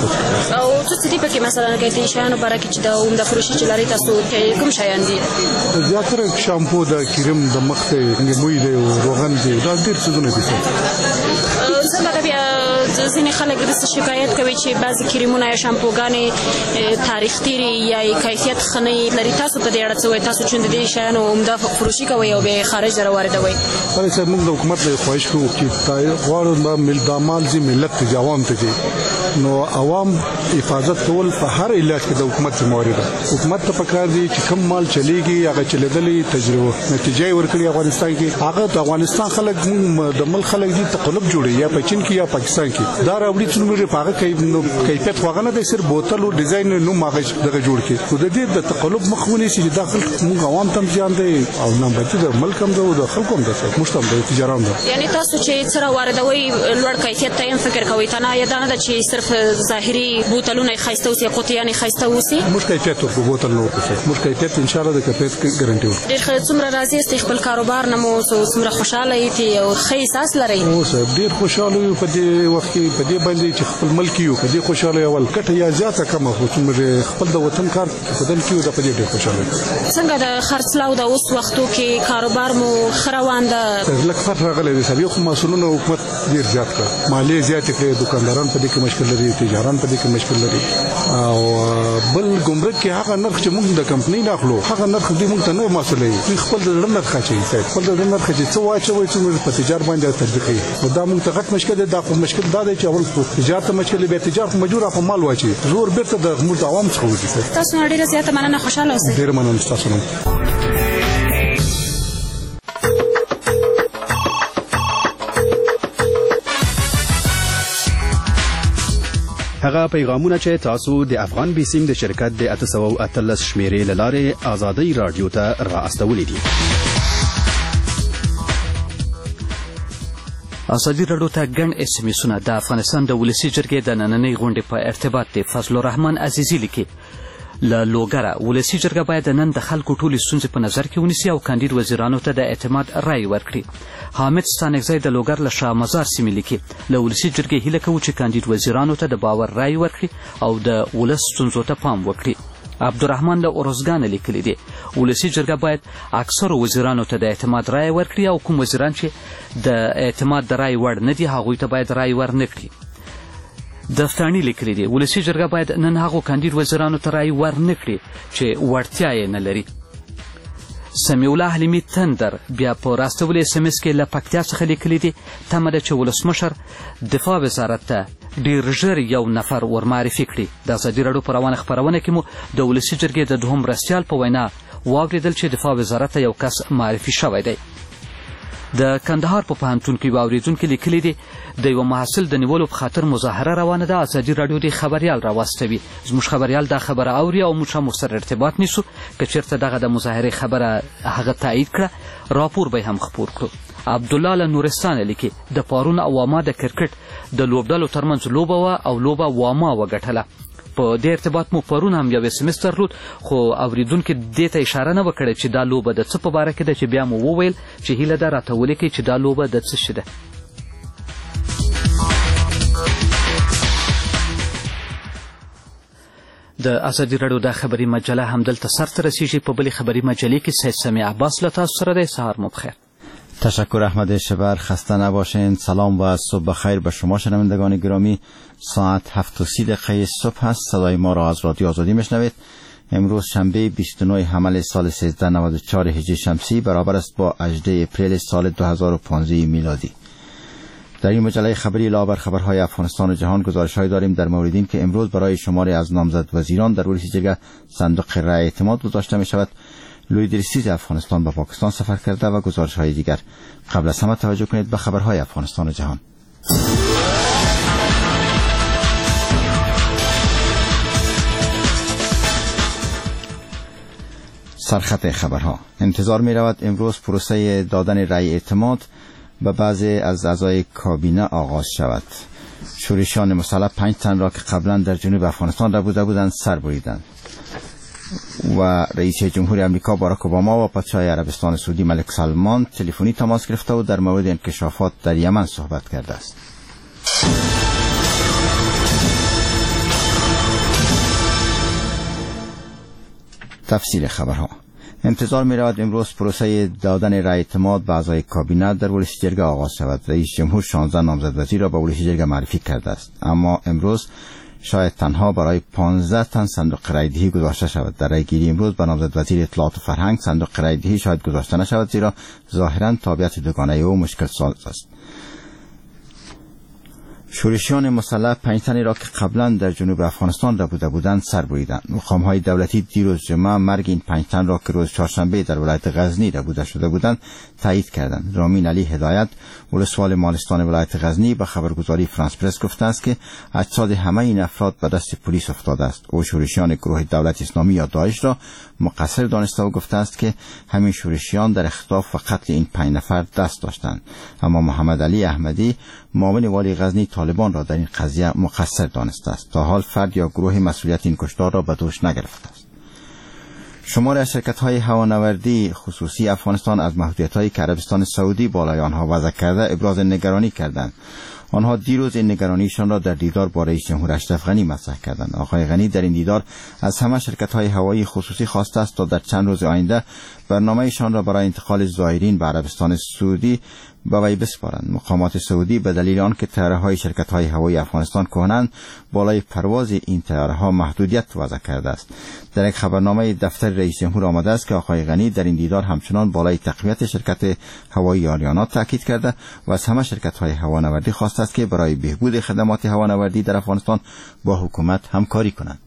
S15: او څه دي پکې مثلا که د شیانو باره کې چې د عمده فروشي چې لرئ تاسو کوم شیان دي؟
S16: زیاتره شامپو ده، کریم د مخ دی، موی دی، روغن دی، دا ډېر څیزونه دي.
S15: څنګه ده بیا ځینې خلک داسې شکایت کوي چې بعضې کریمونه یا شامپوګانې تاریخ تېرې یا کیفیت ښه نه لري. تاسو په دې اړه څه وایئ؟ تاسو چې د دې شیانو عمده فروشي کوئ او بیا یې خارج ته راواردوئ؟
S16: بله صاحب، موږ د حکومت نه خواهش کوو چې غواړو دا مال ځي ملت ته ځي، عوام ته ځي. نو عوام حفاظت کول په هر علاج کې د حکومت ذمهواري ده. حکومت ته پکار دي چې کوم مال چلیږي هغه چلیدلې تجربه نتیجه یې ورکړي افغانستان کې. هغه د افغانستان خلک د ملک خلک دي تقلب جوړي یا په چین کې یا پاکستان کې دا راوړي چې موږ په هغه کیفیت خو هغه نه دی، صرف بوتل او ډیزاین نوم هغه دغه جوړ کړي. خو د دې د تقلب مخ ونیسي چې داخل موږ عوام ته زیان دی او نه بچي د ملک هم ده او د خلکو هم ده، موږ ته هم د تجاران ده.
S15: یعنې تاسو چې څه راواردوئ لوړ کیفیت ته هم فکر کوئ؟ تنها یا دا نه ده چې صرف ظاهري بوتلونه یې ښایسته اوسي یا قوطیانې ښایسته اوسي؟
S16: موږ کیفیت ورکړو، بوتل نه ورکړو. موږ کیفیت انشاءالله د کیفیت ګارنټي ورکړو.
S15: ډېر ښه. څومره راضي یاستئ خپل کاروبار نه مو؟ څومره خوشحاله یې او ښه احساس لرئ؟
S16: ډېر خوشحاله یو په دې وخت کې، په دې باندې چې خپل ملک یو په دې خوشحاله یو. ګټه یا زیاته کمه خو چې موږ خپل د وطن کار په دل کې یو، د په دې ډېر خوشحاله یو.
S15: څنګه د خرڅلاو د اوس وختو کې کاروبار مو ښه روان ده؟
S16: لږ فرق راغلی دی صاحب. یو خو محصولونه حکومت ډېر زیات کړه، مالیې زیاتې کړې، دوکانداران په دې کې مشکل لري، تجاران په دې کې مشکل لري. او بل ګمرک کې هغه نرخ چې موږ د کمپنۍ نه اخلو هغه نرخ دې موږ ته نه مسئله وي. خپل د زړه نرخ اچوي صاحب، خپل د زړه نرخ چې څه واچوي چې موږ په تجارت باندې تطبیقوي. نو دا موږ ته غټ مشکل دی. دا خو مشکل دا دی چې اول تجارت ته مشکل دی، بیا تجارت مجبور په مال واچي، زور بیرته د موږ عوام څخه وځي.
S15: تاسو ډېره زیاته مننه، خوشحاله اوسئ.
S16: ډېره مننه تاسو نه.
S17: هغه پیغامونه چې تاسو د افغان بیسیم د شرکت د 813 شمیرې لاره ازادي رادیو ته را استولې دي.
S1: ازادي راډیو ته ګڼ SMS-ونه د افغانستان د ولسي جرګې د نننۍ غونډې په ارتباط د فضل الرحمن عزیزي لیکي. له لوګره ولسي جرګه باید نن د خلکو ټولې ستونزې په نظر کې ونیسي او کاندید وزیرانو ته د اعتماد رای ورکړي. حامد ستانکزی د لوګر له شاه مزار سیمې لیکي. له ولسي جرګې هیله کوو چې کاندید وزیرانو ته د باور رای ورکړي او د ولس ستونزو ته پام وکړي. عبدالرحمن له اورزګانه لیکلی دی. ولسي جرګه باید اکثرو وزیرانو ته د اعتماد رای ورکړي او کوم وزیران چې د اعتماد د رای وړ نه دي هغوی ته باید رای ورنکړي. دفتانی لیکلی دی. ولسي جرګه باید نن هغو کاندید وزیرانو ته رای ورنکړي چې وړتیا یې نه لري. سمیع الله حلیمي تندر بیا په راستولي SMS کې له پکتیا څخه لیکلی دی. تمه ده چې ولسمشر دفاع وزارت ته ډېر ژر یو نفر ورمعرفي کړي. د ازادي راډیو په روانه خپرونه کې مو د ولسي جرګې د دوهم مرستیال په وینا واورېدل چې دفاع وزارت ته یو کس معرفي شوی دی. د کندهار په پوهنتون کې یو اورېدونکي لیکلي دي د یوه محصل د نیولو په خاطر مظاهره روانه ده. ازادي راډیو دې خبریال راواستوي. زموږ خبریال دا خبره اوري او موږ هم ورسره ارتباط نیسو. که چېرته دغه د مظاهرې خبره هغه تایید کړه راپور به هم خپور کړو. عبدالله له نورستان لیکي د پارون او واما د کرکټ د لوبډلو ترمنځ لوبه وه او لوبه واما وګټله. په دې ارتباط مو پرون هم یو SMS درلود، خو اوریدونکي دې ته اشاره نه وکړه چې دا لوبه د څه په باره کې ده، چې بیا مو وویل چې هیله ده راته ولیکئ چې دا لوبه د څه شي ده. د ازادي راډیو د خبري مجله همدلته سرته رسیږي. په بلې خبري مجلې کې سید سمیع عباس له تاسو سره دی. سهار مو بخیر.
S18: تشکر احمد شبر. خسته نباشین. سلام و صبح بخیر به شما شنوندگان گرامی. ساعت 7:30 صبح است. صدای ما را از رادیو آزادی میشنوید. امروز شنبه 29 حمل سال 1394 هجری شمسی برابر است با 18 اپریل سال 2015 میلادی. در این مجله خبری لاور خبرهای افغانستان و جهان گزارش‌هایی داریم در مورد این که امروز برای شماری از نامزد وزیران در ولسی جرگه صندوق رای اعتماد گذاشته می شود. لوی درستیز افغانستان به پاکستان سفر کرده و گزارش‌های دیگر. قبل از همه توجه کنید به خبرهای افغانستان و جهان. سرخط خبرها. انتظار می رود امروز پروسه دادن رای اعتماد به بعضی از اعضای کابینه آغاز شود. شورشیان مسلح 5 تن را که قبلا در جنوب افغانستان ربوده بودند سر بریدند و رئیس جمهور امریکا باراک اوباما و پادشاه عربستان سعودی ملک سلمان تلفنی تماس گرفته و در مورد انکشافات در یمن صحبت کرده است. تفصیل خبرها. انتظار می رود امروز پروسه دادن رای اعتماد به اعضای کابینه در ولسی جرگه آغاز شود. رئیس جمهور 16 نامزد وزیر را به ولسی جرگه معرفی کرده است، اما امروز شاید تنها برای 15 تن صندوق رای دهی گذاشته شود. در رای گیری امروز به نامزد وزیر اطلاعات و فرهنگ صندوق رای دهی شاید گذاشته نشود، زیرا ظاهرا تابعیت دوگانه او مشکل ساز است. شورشیان مسلح 5 تنی را که قبلا در جنوب افغانستان ربوده بودند سر بریدند. مقام‌های دولتی دیروز جمعه مرگ این 5 تن را که روز چهارشنبه در ولایت غزنی ربوده شده بودند تایید کردند. رامین علی هدایت ولسوال مالستان ولایت غزنی به خبرگزاری فرانس پرس گفته است که اجساد همه این افراد به دست پلیس افتاده است. او شورشیان گروه دولت اسلامی یا داعش را مقصر دانسته و گفته است که همین شورشیان در اختطاف و قتل این 5 نفر دست داشتند. اما محمد علی احمدی معاون والی غزنی طالبان را در این قضیه مقصر دانسته است. تا حال فرد یا گروه مسئولیت این کشتار را به دوش نگرفته است. شمار از شرکت‌های هوانوردی خصوصی افغانستان از محدودیت‌هایی که عربستان سعودی بالای آنها وضع کرده ابراز نگرانی کردند. آنها دیروز این نگرانیشان را در دیدار با رئیس جمهور اشرف غنی مطرح کردند. آقای غنی در این دیدار از همه شرکت‌های هوایی خصوصی خواسته است تا در چند روز آینده برنامه‌شان را برای انتقال زائرین به عربستان سعودی به وی بسپارند. مقامات سعودی به دلیل آنکه طیاره‌های شرکت‌های هوایی افغانستان کهنند بالای پرواز این طیاره‌ها محدودیت وضع کرده است. در یک خبرنامه دفتر رئیس جمهور آمده است که آقای غنی در این دیدار همچنان بالای تقویت شرکت هوایی آریانا تاکید کرده و از همه شرکت‌های هوانوردی خواسته است که برای بهبود خدمات هوانوردی در افغانستان با حکومت همکاری کنند.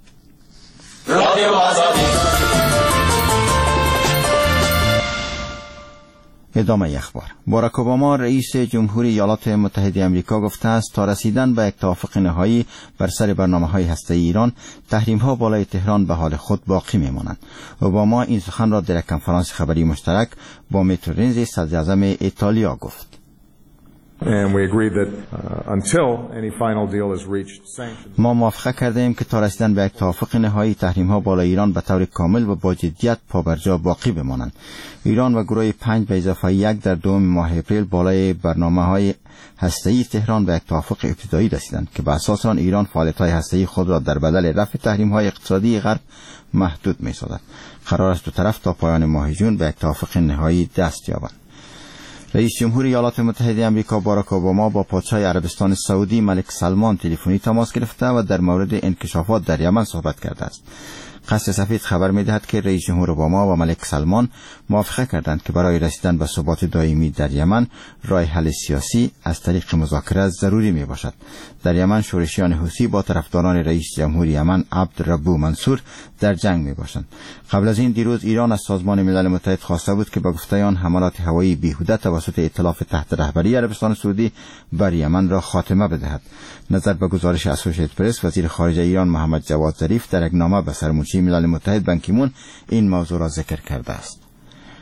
S18: ادامه اخبار. باراک اوباما رئیس جمهوری ایالات متحده آمریکا گفته است تا رسیدن به یک توافق نهایی بر سر برنامه‌های هسته‌ای ایران تحریم‌ها بالای تهران به حال خود باقی می‌مانند. اوباما این سخن را در یک کنفرانس خبری مشترک با مترو رنزی صدر اعظم ایتالیا گفت. ما موافقه کرده ایم که تا رسیدن به یک توافق نهایی تحریم‌ها بالای ایران به طور کامل و با جدیت پابرجا باقی بمانند. ایران و گروه 5 به اضافه 1 در دوم ماه اپریل بالای برنامه‌های هسته‌ای تهران به یک توافق ابتدایی رسیدند که به اساس آن ایران فعالیت‌های هسته‌ای خود را در بدل رفع تحریم‌های اقتصادی غرب محدود می‌سازد. قرار است دو طرف تا پایان ماه ژوئن به یک توافق نهایی دست یابند. رئیس جمهور ایالات متحده آمریکا باراک اوباما با پادشاه عربستان سعودی ملک سلمان تلفنی تماس گرفته و در مورد انکشافات در یمن صحبت کرده است. قصر سفید خبر می‌دهد که رئیس جمهور اوباما و ملک سلمان موافقه کردند که برای رسیدن به ثبات دائمی در یمن راه حل سیاسی از طریق مذاکره ضروری میباشد. در یمن شورشیان حوثی با طرفداران رئیس جمهور یمن عبدالربو منصور در جنگ میباشند. قبل از این دیروز ایران از سازمان ملل متحد خواسته بود که به گفته آن حملات هوایی بیهوده توسط ائتلاف تحت رهبری عربستان سعودی بر یمن را خاتمه بدهد. نظر به گزارش اسوسییتد پرس، وزیر خارجه ایران محمد جواد ظریف در یک نامه به سرمنشی ملل متحد بن کی مون این موضوع را ذکر کرده است.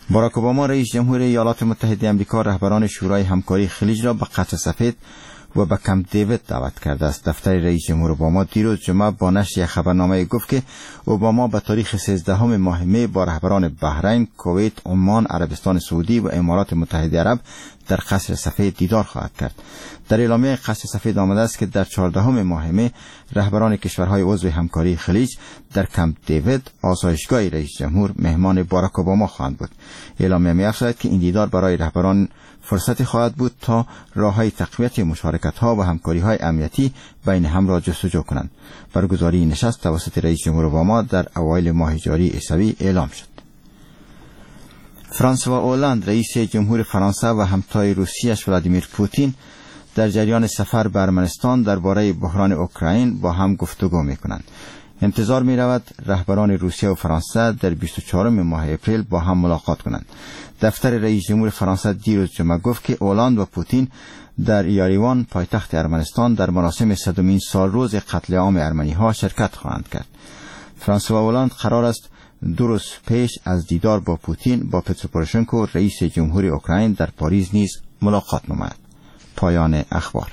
S18: باراک اوباما رئیس جمهور ایالات متحده آمریکا رهبران شورای همکاری خلیج را به قصر سفید و به کمپ دیوید دعوت کرده است. دفتر رئیس جمهور اوباما دیروز جمعه با نشر خبرنامه گفت که اوباما به تاریخ 13 ماه می با رهبران بحرین، کویت، عمان، عربستان سعودی و امارات متحده عرب در قصر سفید دیدار خواهد کرد. در اعلامیه قصر سفید آمده است که در 14 ماه می رهبران کشورهای عضو همکاری خلیج در کمپ دیوید، آسایشگاه رئیس جمهور، مهمان باراک اوباما خواهند بود. اعلامیه می افزاید که این دیدار برای رهبران فرصتی خواهد بود تا راههای تقویت مشارکت‌ها و همکاری‌های امنیتی بین هم را جستجو کنند. برگزاری نشست توسط رئیس جمهور اوباما در اوایل ماه جاری عیسوی اعلام شد. فرانسوا اولاند رئیس جمهور فرانسه و همتای روسیه‌اش ولادیمیر پوتین در جریان سفر به ارمنستان درباره بحران اوکراین با هم گفتگو می‌کنند. انتظار می رود رهبران روسیه و فرانسه در 24 ماه اپریل با هم ملاقات کنند. دفتر رئیس جمهور فرانسه دیروز جمعه گفت که اولاند و پوتین در یاریوان پایتخت ارمنستان در مراسم 100مین سالروز قتل عام ارمنی ها شرکت خواهند کرد. فرانسوا اولاند قرار است 2 روز پیش از دیدار با پوتین با پترو پوروشنکو رئیس جمهور اوکراین در پاریس نیز ملاقات نماید. پایان اخبار.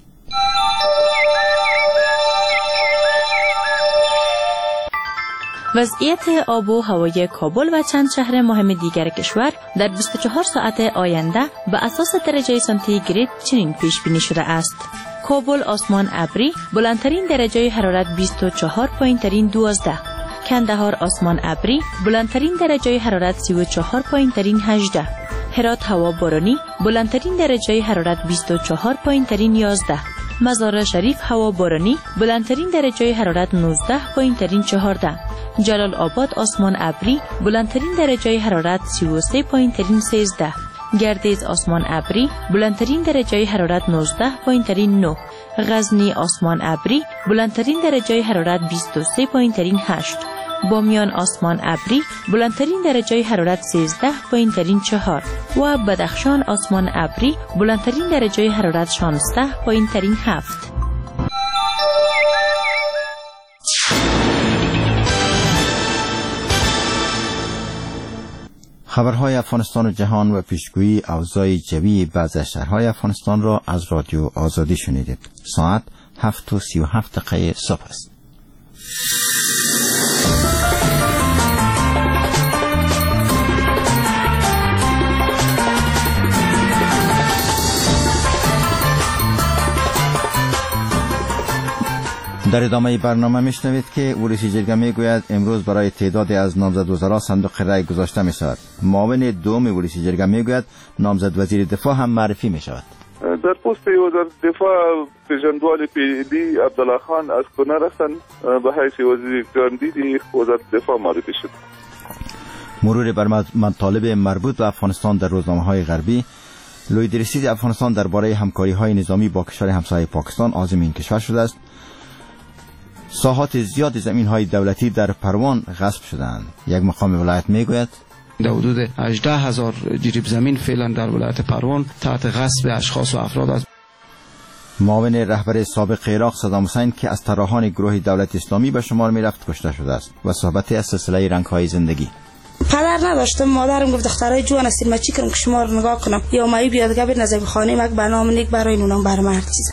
S9: وضعیت آب و هوای کابل و چند شهر مهم دیگر کشور در 24 ساعت آینده به اساس درجه سانتیگراد چنین پیش بینی شده است. کابل آسمان ابری، بلندترین درجه حرارت 24، پایینترین 12. کندهار آسمان ابری، بلندترین درجه حرارت 34، پایینترین 18. هرات هوا بارانی، بلندترین درجه حرارت 24، پایینترین 11. مزار شریف هوا بارانی، بلندترین درجه حرارت 19، پایینترین 14. جلال آباد آسمان ابری، بلندترین درجه حرارت 33، پایینترین 13. گردیز آسمان ابری، بلندترین درجه حرارت 19، پایینترین 9. غزنی آسمان ابری، بلندترین درجه حرارت 23، پایینترین 8. بامیان آسمان ابری، بلندترین درجه حرارت 13، پایینترین 4. و بدخشان آسمان ابری، بلندترین درجه حرارت 16، پایینترین 7.
S18: خبرهای افغانستان و جهان و پیشگویی اوضاع جوی بعضی از شهرهای افغانستان را از رادیو آزادی شنیدید. ساعت 7:37 صبح است. در ادامه برنامه میشنوید که ولسی جرگه میگوید امروز برای تعدادی از نامزد وزرا صندوق رای گذاشته می شود. معاون دوم ولسی جرگه میگوید نامزد وزیر دفاع هم معرفی می شود.
S3: در پست وزیر دفاع پیژندوال پیلی عبدالله خان از کنه رسن به حیث وزیر گاندیدی وزارت دفاع معرفی شد.
S18: مرور بر مطالب مربوط به افغانستان در روزنامه‌های غربی. لویدرسید افغانستان درباره همکاری‌های نظامی با کشور همسایه پاکستان عازم این کشور شده است. ساحات زیاد زمین‌های دولتی در پروان غصب شدند. یک مقام ولایت میگوید
S19: در حدود 18,000 جریب زمین فعلا در ولایت پروان تحت غصب اشخاص و افراد است.
S18: معاون رهبر سابق عراق صدام حسین که از طراحان گروه دولت اسلامی به شمار میرفت کشته شده است و صحبت از سلسله رنگ‌های زندگی.
S20: پدر نداشتم، مادرم گفت دخترای جوان هستین، ما چی کنم که شما رو نگاه کنم یا مایی بیاد که بر نظر خانه مک برنامه نیک برای نونم برمرد چیز.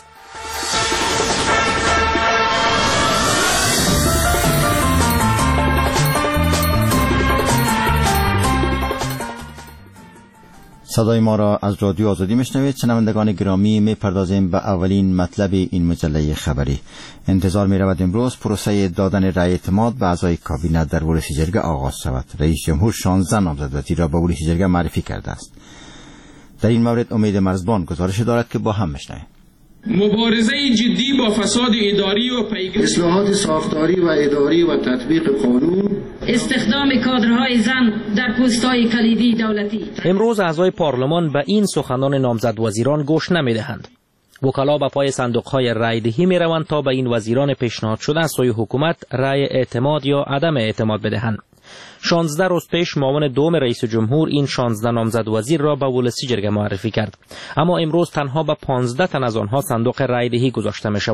S18: صدای ما را از رادیو آزادی میشنوید. شنوندگان گرامی، میپردازیم به اولین مطلب این مجله خبری. انتظار میرود امروز پروسه دادن رأی اعتماد به اعضای کابینه در ولسی جرگه آغاز شود. رئیس جمهور 16 نامزد وزیر را به ولسی جرگه معرفی کرده است. در این مورد امید مرزبان گزارش دارد که با هم بشنویم.
S4: مبارزه جدی با فساد اداری و پیگیری
S5: اصلاحات ساختاری و اداری و تطبیق قانون،
S4: استخدام کادرهای زن در پست‌های کلیدی دولتی.
S21: امروز اعضای پارلمان به این سخنان نامزد وزیران گوش نمی‌دهند. وکلا به پای صندوق‌های رایدهی می‌روند تا به این وزیران پیشنهاد شده از سوی حکومت رأی اعتماد یا عدم اعتماد بدهند. 16 روز پیش معاون دوم رئیس جمهور این 16 نامزد وزیر را به ولسی جرگه معرفی کرد، اما امروز تنها به 15 تن از آنها صندوق رایدهی گذاشته می شود.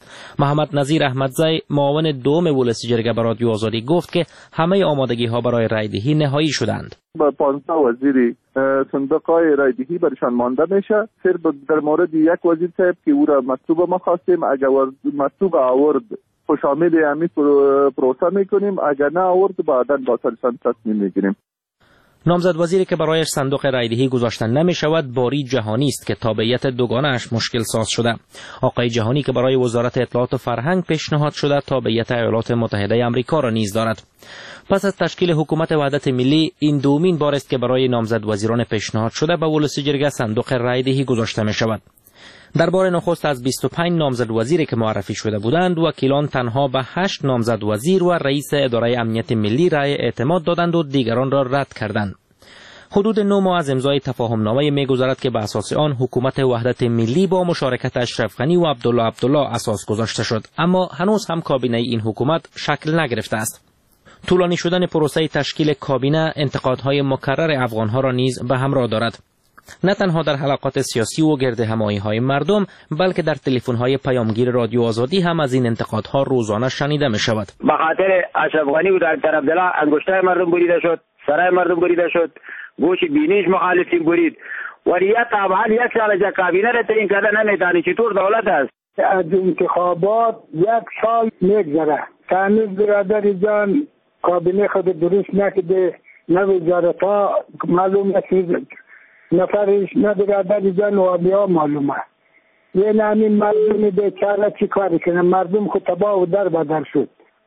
S21: محمد نظیر احمدزی معاون دوم ولسی جرگه به رادیو آزادی گفت که همه آمادگی ها برای رایدهی نهایی شدند.
S3: با 15 وزیر صندوق‌های رایدهی برشان مانده میشه. صرف در مورد یک وزیر صاحب که او را مکتوب ما خواستیم، اگر مکتوب آورد شامل همین پروسه میکنیم، اگر نه آورد بعدا با سلسان تصمیم میگیریم.
S21: نامزد وزیری که برایش صندوق رایدهی گذاشتن نمی شود باری جهانی است که تابعیت دوگانه‌اش مشکل ساز شده. آقای جهانی که برای وزارت اطلاعات و فرهنگ پیشنهاد شده تابعیت ایالات متحده آمریکا را نیز دارد. پس از تشکیل حکومت وحدت ملی این دومین بار است که برای نامزد وزیران پیشنهاد شده به ولسی جرگه صندوق رایدهی گذاشته می شود. در بار نخست از 25 نامزد وزیری که معرفی شده بودند، وکیلان تنها به 8 نامزد وزیر و رئیس اداره امنیت ملی رأی اعتماد دادند و دیگران را رد کردند. حدود 9 ماه از امضای تفاهمنامه می‌گذرد که به اساس آن حکومت وحدت ملی با مشارکت اشرف غنی و عبدالله اساس گذاشته شد، اما هنوز هم کابینه این حکومت شکل نگرفته است. طولانی شدن پروسه تشکیل کابینه انتقادهای مکرر افغانها را نیز به همراه دارد. نه تنها در حلقات سیاسی و گرد همایی‌های مردم، بلکه در تلفن‌های پیامگیر رادیو آزادی هم از این انتقادها روزانه شنیده می‌شود.
S2: به خاطر اشرف غنی و دکتر عبدالله انگشتر مردم بریده شد، سرای مردم بریده شد، گوش بینیش مخالفین برید. ولیت طبعا یک سال از کابینه را تعیین کرده نمیتونی. چطور دولت است؟
S22: از انتخابات یک سال میگذره. تنیز برادر جان کابینه خود درست نکده، نه وزارت‌ها معلوم نشد، نفرش نه برادر جان وابیا معلومه. یه همین مردم بیچاره چی کاری کنه؟ مردم خود تباه و در بدر شد.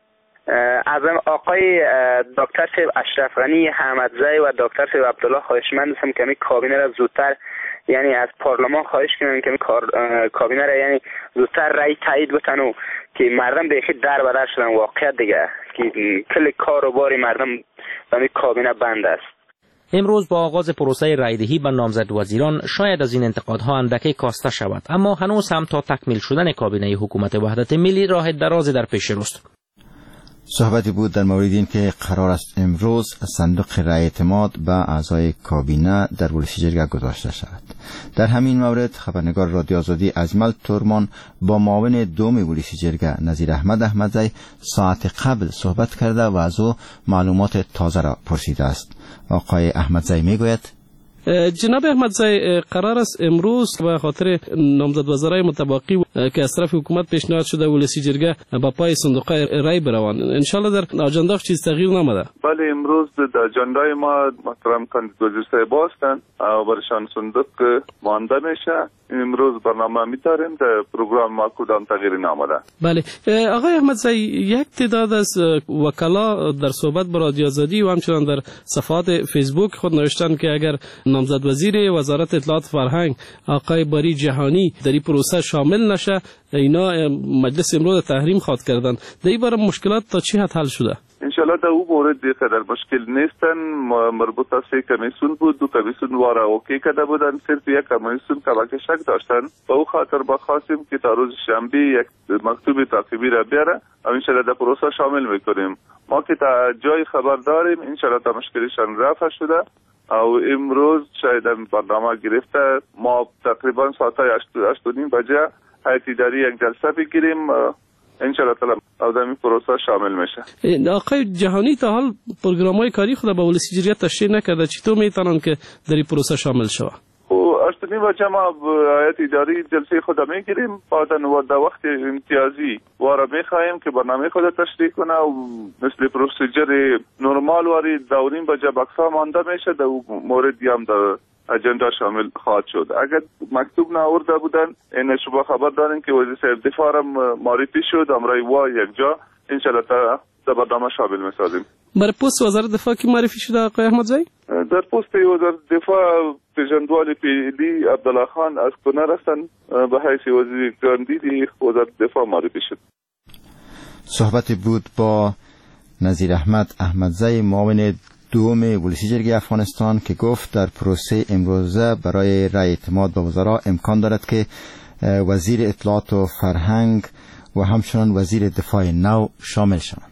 S23: از آقای دکتر صاحب اشرف غنی احمدزی و دکتر صاحب عبدالله خواهشمند هستم که کابینه را زودتر، یعنی از پارلمان خواهش کنم که کابینه را یعنی زودتر رای تایید بکنه که مردم دیگه در بدر شدن. واقعیت دیگه که کل کار و باری مردم به کابینه بند است.
S21: امروز با آغاز پروسه رایدهی به نامزد وزیران شاید از این انتقادها اندکی کاسته شود، اما هنوز هم تا تکمیل شدن کابینه حکومت وحدت ملی راه درازی در پیش روست.
S18: صحبتی بود در مورد این که قرار است امروز صندوق رای اعتماد به اعضای کابینه در ولسی جرگه گذاشته شود. در همین مورد خبرنگار رادیو آزادی اجمل تورمان با معاون دوم ولسی جرگه نظیر احمد احمدزی ساعت قبل صحبت کرده و از او معلومات تازه را پرسیده است. آقای احمدزی میگوید
S7: جناب احمدزی قرار است امروز به خاطر نامزد وزرای متباقی که از طرف حکومت پیشنهاد شده ولسی جرگه با پای صندوق رای بروند. ان شاء الله در اجندا چیز تغییر نماده.
S3: بله امروز در اجندای ما محترم کاندید وزیر صاحب هستند و برشان صندوق مانده میشه. امروز برنامه می‌داریم، در پروگرام ما کدام تغییری نامده.
S7: بله آقای احمدزی، یک تعداد از وکلا در صحبت با رادیو آزادی و همچنان در صفحات فیسبوک خود نوشتند که اگر نامزد وزیر وزارت اطلاعات فرهنگ آقای باری جهانی در این پروسه شامل نشه، اینا مجلس امروز تحریم خواد کردن. در این باره مشکلات تا چه حد حل شده؟
S3: انشالله در او مورد دیگر مشکل نیستن. مربوط است کمیسیون بود، دو کمیسیون وارا اوکی کرده بودن، صرف یک کمیسیون که شک داشتن. با او خاطر بخواستیم که تا روز شنبه یک مکتوب تعقیبی را بیاره و انشالله در پروسه شامل میکنیم. ما که تا جای خبر داریم انشالله تا مشکلشان رفع شده او امروز شاید برنامه گرفته. ما تقریبا ساعت 8:30 بجه هیئت اداری یک جلسه بگیریم، انشالله تعالی از این پروسه شامل میشه.
S7: آقای جهانی تا حال پروگرام‌های کاری خود با ولسی جرگه تشریح نکرده، چطور میتونن که در این پروسه شامل شود؟
S3: 8:30 بجه ما هیئت اداری جلسه خود میگیریم، بعدا در وقت امتیازی وارا میخواهیم که برنامه خود تشریح کنه و مثل پروسیجر نرمال واری 2:30 بجه بکسا مانده میشه. در موردی هم در اجندا شامل خواهد شد. اگر مکتوب نآورده بودن این شما خبر دارین که وزیر صاحب دفاع را معرفی شد امرای وا یک جا، انشالله در برنامه شامل میسازیم.
S7: برای پست وزارت دفاع کی معرفی شده آقای احمدزی؟
S3: در پست وزارت دفاع پیژندوال پیلی عبدالله خان از کنر هستند، به حیث وزیر کاندید وزارت دفاع معرفی شد.
S18: صحبتی بود با نظیر احمد احمدزی معاون دوم ولسی جرگه افغانستان که گفت در پروسه امروزه برای رای اعتماد به وزرا امکان دارد که وزیر اطلاعات و فرهنگ و همچنان وزیر دفاع نو شامل شوند.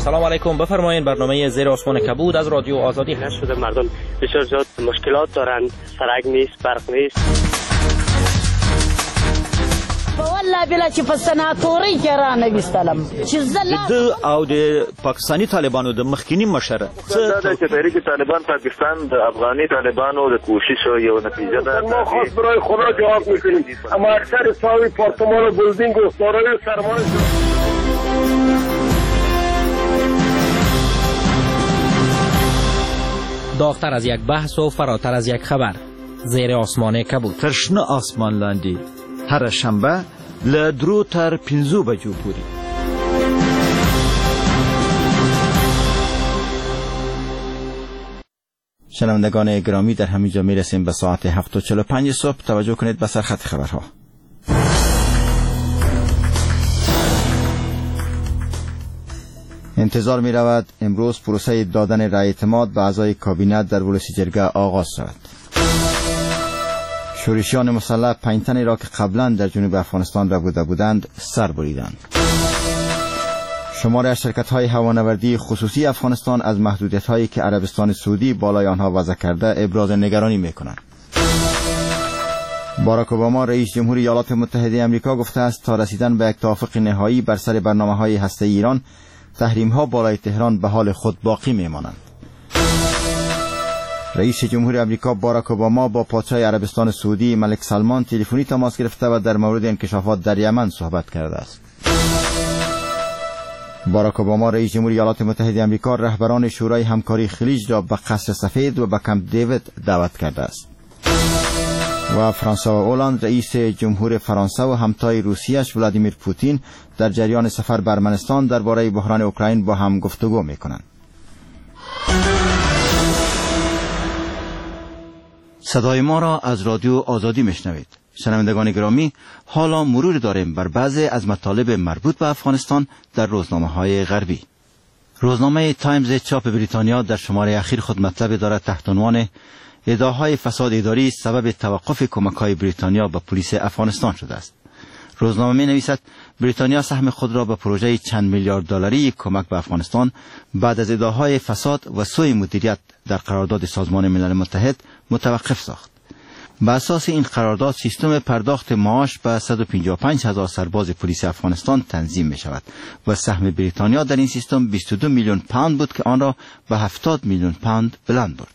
S21: سلام علیکم، بفرمایید. برنامه زیر آسمان کبود از رادیو آزادی هست.
S8: شده مردم بسیار زیاد مشکلات دارند، سرک نیست، برق نیست.
S10: والله بلا چې په سناتوري کې را نه وستلم چې
S11: د او د پاکستانی طالبانو د مخکینی مشره
S24: دا چې تحریک طالبان پاکستان د افغاني طالبانو د کوشش یو نتیجه ده.
S22: ما خاص برای خدا جواب میکنیم، اما اکثر ساوی پارتمان و بلدینگ و سارای سرمایه
S21: داغتر از یک بحث و فراتر از یک خبر. زیر آسمان کبود.
S11: ترشنه آسمان لاندی هر شنبه له 3 تر 5 بجو پورې.
S18: شنوندگان گرامی، در همینجا میرسیم به ساعت 7:45 صبح. توجه کنید به سرخط خبرها. انتظار می رود امروز پروسه دادن رأی اعتماد به اعضای کابینه در ولسی جرگه آغاز شود. شورشیان مسلح 5 تنی را که قبلا در جنوب افغانستان را بودند سر بریدند. شمار شرکت‌های هوانوردی خصوصی افغانستان از محدودیت‌هایی که عربستان سعودی بالای آنها وضع کرده ابراز نگرانی می‌کنند. باراک اوباما رئیس جمهوری ایالات متحده آمریکا گفته است تا رسیدن به یک توافق نهایی بر سر برنامه‌های هسته‌ای ایران، تحریم‌ها بالای تهران به حال خود باقی می‌مانند. رئیس جمهوری آمریکا باراک اوباما با پادشاه عربستان سعودی ملک سلمان تلفنی تماس گرفته و در مورد انکشافات در یمن صحبت کرده است. باراک اوباما رئیس جمهوری ایالات متحده آمریکا رهبران شورای همکاری خلیج را به قصر سفید و به کمپ دیوید دعوت کرده است. و فرانسوا اولند رئیس جمهور فرانسه و همتای روسیه‌اش ولادیمیر پوتین در جریان سفر به ارمنستان درباره بحران اوکراین با هم گفتگو می‌کنند. صدای ما را از رادیو آزادی میشنوید. شنوندگان گرامی، حالا مرور داریم بر بعضی از مطالب مربوط به افغانستان در روزنامه‌های غربی. روزنامه تایمز چاپ بریتانیا در شماره اخیر خود مطلب دارد تحت عنوان ادعاهای فساد اداری سبب توقف کمک‌های بریتانیا به پلیس افغانستان شده است. روزنامه می‌نویسد بریتانیا سهم خود را به پروژه چند میلیارد دلاری کمک به افغانستان بعد از ادعاهای فساد و سوء مدیریت در قرارداد سازمان ملل متحد متوقف ساخت. بر اساس این قرارداد سیستم پرداخت معاش به 155,000 سرباز پلیس افغانستان تنظیم می شود و سهم بریتانیا در این سیستم 22 میلیون پوند بود که آن را به 70 میلیون پوند بلند برد.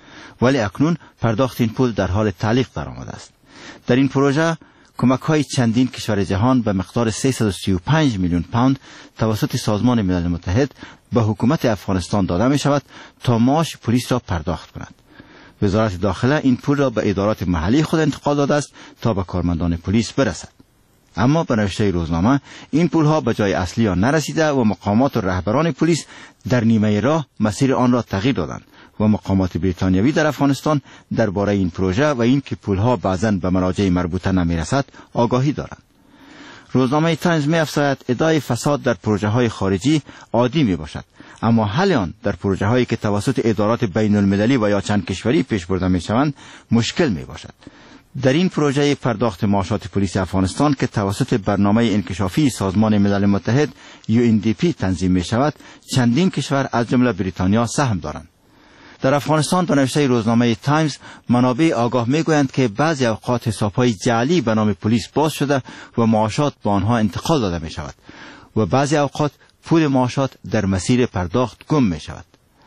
S18: ولی اکنون پرداخت این پول در حال تعلیق درآمده است. در این پروژه کمک‌های چندین کشور جهان به مقدار 335 میلیون پوند توسط سازمان ملل متحد به حکومت افغانستان داده می شود تا معاش پلیس را پرداخت کند. وزارت داخله این پول را به ادارات محلی خود انتقال داده است تا به کارمندان پلیس برسد. اما به نوشته روزنامه این پولها به جای اصلی ها نرسیده و مقامات و رهبران پلیس در نیمه راه مسیر آن را تغییر دادند و مقامات بریتانیایی در افغانستان درباره این پروژه و اینکه پولها بعضاً به مراجع مربوطه نمیرسد آگاهی دارند. روزنامه تایمز می‌افزاید ادعای فساد در پروژه‌های خارجی عادی میباشد، اما حل آن در پروژه‌هایی که توسط ادارات بین‌المللی و یا چند کشوری پیش برده می‌شوند مشکل میباشد. در این پروژه پرداخت معاشات پلیس افغانستان که توسط برنامه انکشافی سازمان ملل متحد UNDP تنظیم می‌شود، چندین کشور از جمله بریتانیا سهم دارند. در افغانستان به نوشته روزنامه تایمز منابع آگاه میگویند که بعضی اوقات حساب‌های جعلی به نام پلیس باز شده و معاشات به آنها انتقال داده می شود و بعضی اوقات پول معاشات در مسیر پرداخت گم می شود.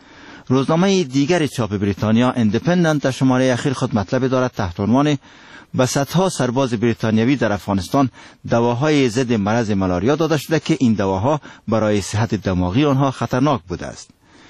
S18: روزنامه دیگر چاپ بریتانیا اندیپندنت در شماره اخیر خود مطلب دارد تحت عنوان به صدها سرباز بریتانیایی در افغانستان دواهای ضد مرض ملاریا داده شده که این دواها برای صحت دماغی آنها خطرناک بوده است.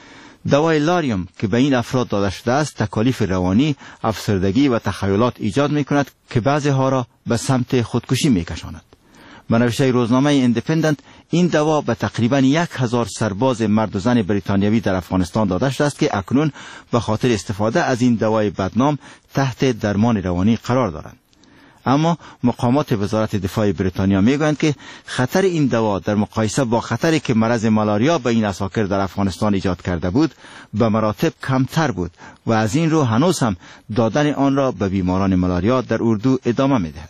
S18: دوای لاریوم که به این افراد داده شده است تکالیف روانی، افسردگی و تخیلات ایجاد می کند که بعضی ها را به سمت خودکشی می کشاند. به نوشته روزنامه اندیپندنت این دوا به تقریباً 1000 سرباز مرد و زن بریتانیایی در افغانستان داده شده است که اکنون به خاطر استفاده از این دوای بدنام تحت درمان روانی قرار دارند. اما مقامات وزارت دفاع بریتانیا میگویند که خطر این دوا در مقایسه با خطری که مرض ملاریا به این اساکر در افغانستان ایجاد کرده بود به مراتب کمتر بود و از این رو هنوز هم دادن آن را به بیماران ملاریا در اردو ادامه میدهد.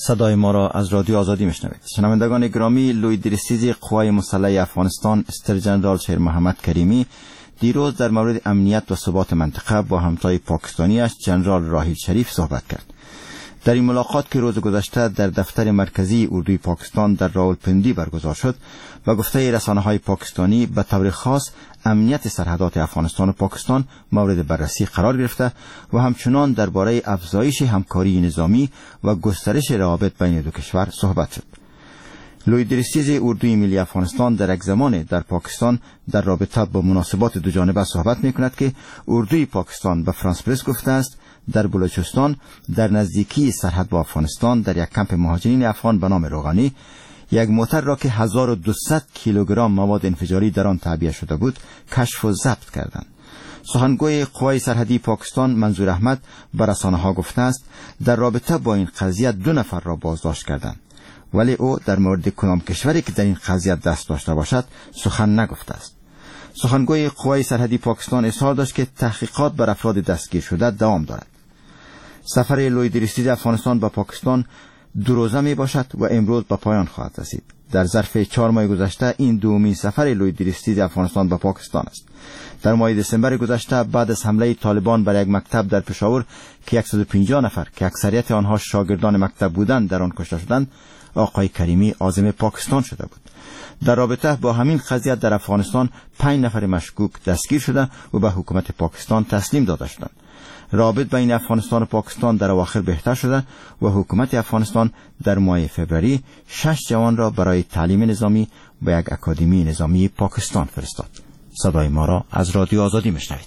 S18: صدای ما را از رادیو آزادی میشنوید. شنوندگان گرامی، لویدرسیز قوای مسلح افغانستان استر جنرال شیر محمد کریمی دیروز در مورد امنیت و ثبات منطقه با همتای پاکستانیش جنرال راحیل شریف صحبت کرد. در این ملاقات که روز گذشته در دفتر مرکزی اردوی پاکستان در راولپندی برگزار شد و گفته رسانه‌های پاکستانی به طور خاص امنیت سرحدات افغانستان و پاکستان مورد بررسی قرار گرفته و همچنان درباره افزایش همکاری نظامی و گسترش روابط بین دو کشور صحبت شد. لویدرسیز اردوی ملی افغانستان در یک زمان در پاکستان در رابطه با مناسبات دو جانبه صحبت می‌کند که اردوی پاکستان به فرانس پرس گفته است در بلوچستان در نزدیکی سرحد با افغانستان در یک کمپ مهاجرین افغان به نام روغانی یک موتر را که 1200 کیلوگرم مواد انفجاری در آن تعبیه شده بود کشف و ضبط کردند. سخنگوی قوای سرحدی پاکستان منظور احمد به رسانه‌ها گفته است در رابطه با این قضیه 2 نفر را بازداشت کردند، ولی او در مورد کدام کشوری که در این قضیه دست داشته باشد سخن نگفته است. سخنگوی قوای سرحدی پاکستان اظهار داشت که تحقیقات بر افراد دستگیر شده دوام دارد. سفر لویدرسیز افغانستان به پاکستان 2 روزه می باشد و امروز به پایان خواهد رسید. در ظرف 4 ماه گذشته این دومین سفر لویدرسیز افغانستان به پاکستان است. در ماه دسامبر گذشته بعد از حمله طالبان بر یک مکتب در پشاور که 150 نفر که اکثریت آنها شاگردان مکتب بودند در آن کشته شدند، آقای کریمی عازم پاکستان شده بود. در رابطه با همین قضیه در افغانستان 5 نفر مشکوک دستگیر شده و به حکومت پاکستان تسلیم داده شدند. رابط بین افغانستان و پاکستان در اواخر بهتر شده و حکومت افغانستان در ماه فوریه 6 جوان را برای تعلیم نظامی به یک اکادمی نظامی پاکستان فرستاد. صدای ما را از رادیو آزادی میشنوید.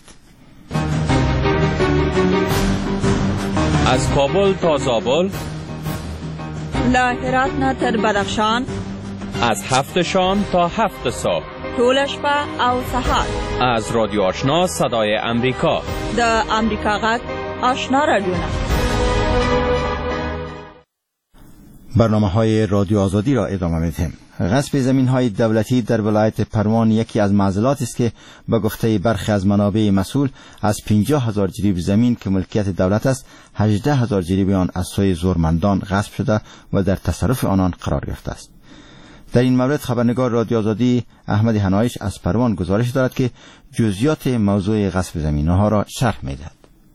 S6: از کابل تا زابل،
S12: له هرات نه تر بدخشان،
S6: از 7 شام تا 7 صبح،
S12: ټول شپه او سهار،
S6: از رادیو آشنا صدای امریکا،
S12: د امریکا غږ آشنا رادیو.
S18: برنامه‌های رادیو آزادی را ادامه می‌دهیم. غصب زمین‌های دولتی در ولایت پروان یکی از معضلاتی است که به گفته برخی از منابع مسئول از 50,000 جریب زمین که ملکیت دولت است 18,000 جریب آن از سوی زورمندان غصب شده و در تصرف آنان قرار گرفته است. در این مورد خبرنگار رادیو آزادی احمد حنایش از پروان گزارش دارد که جزئیات موضوع غصب زمین‌ها را شرح می‌دهد.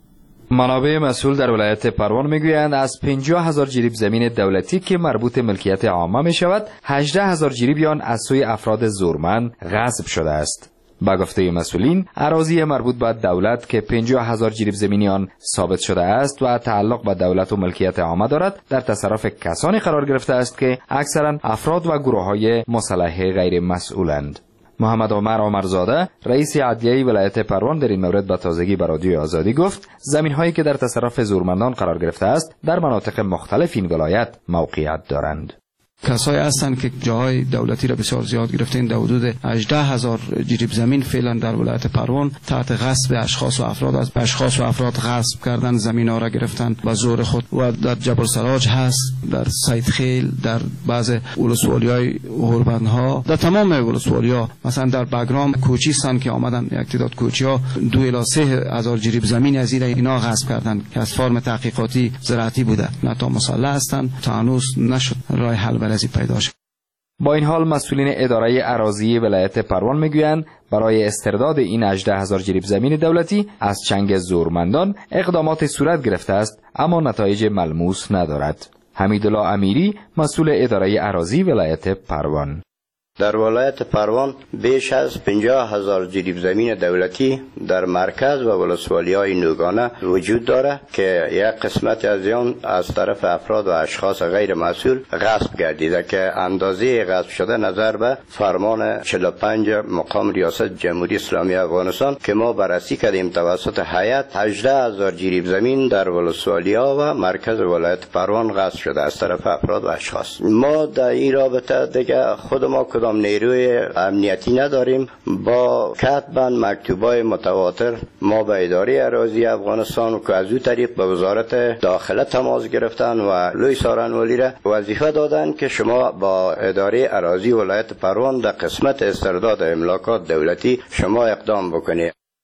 S13: منابع مسئول در ولایت پروان میگویند از 50,000 جریب زمین دولتی که مربوط ملکیت عامه می شود 18,000 جریب آن از سوی افراد زورمند غصب شده است. با گفته مسئولین اراضی مربوط به دولت که 50,000 جریب زمینی آن ثابت شده است و تعلق به دولت و ملکیت عامه دارد در تصرف کسانی قرار گرفته است که اکثرا افراد و گروه‌های مسلح غیر مسئولند. محمد عمر عمرزاده رئیس عدلیه ولایت پروان در این مورد به تازگی به رادیو آزادی گفت زمین‌هایی که در تصرف زورمندان قرار گرفته است در مناطق مختلف این ولایت موقعیت دارند.
S19: کسایی هستند که جاهای دولتی را بسیار زیاد گرفتند. در حدود 18,000 جریب زمین فعلا در ولایت پروان تحت غصب اشخاص و افراد است. اشخاص و افراد غصب کردن زمین ها را گرفتند به زور خود و در جبل سراج هست، در سید خیل، در بعض ولسوالی‌های هوربندها، در تمام ولسوالی‌ها، مثلا در بگرام کوچیستان که آمدن یک تعداد کوچی‌ها 2 الی 3,000 جریب زمین از اینا غصب کردند که از فرم تحقیقاتی زراعتی بوده. نتا مسلح هستند، تا هنوز نشد راه حل پیدا شد.
S13: با این حال مسئولین اداره اراضی ولایت پروان میگویند برای استرداد این 18,000 جریب زمین دولتی از چنگ زورمندان اقدامات صورت گرفته است اما نتایج ملموس ندارد. حمیدالله امیری مسئول اداره اراضی ولایت پروان:
S14: در ولایت پروان بیش از 50,000 جریب زمین دولتی در مرکز و ولسوالی‌های نوگانه وجود دارد که یک قسمت از آن از طرف افراد و اشخاص غیر مسئول غصب گردیده که اندازه غصب شده نظر به فرمان 45 مقام ریاست جمهوری اسلامی افغانستان که ما بررسی کردیم توسط هیئت 18,000 جریب زمین در ولسوالی‌ها و مرکز ولایت پروان غصب شده از طرف افراد و اشخاص. ما در این رابطه دیگه خود ما کدام نیروی امنیتی نداریم. با کتباً مکتوبای متواتر ما به اداره اراضی افغانستان که از او طریق به وزارت داخله تماس گرفتن و لوی سارنوالی را وظیفه دادن که شما با اداره اراضی ولایت پروان در قسمت استرداد املاکات دولتی شما اقدام بکنید.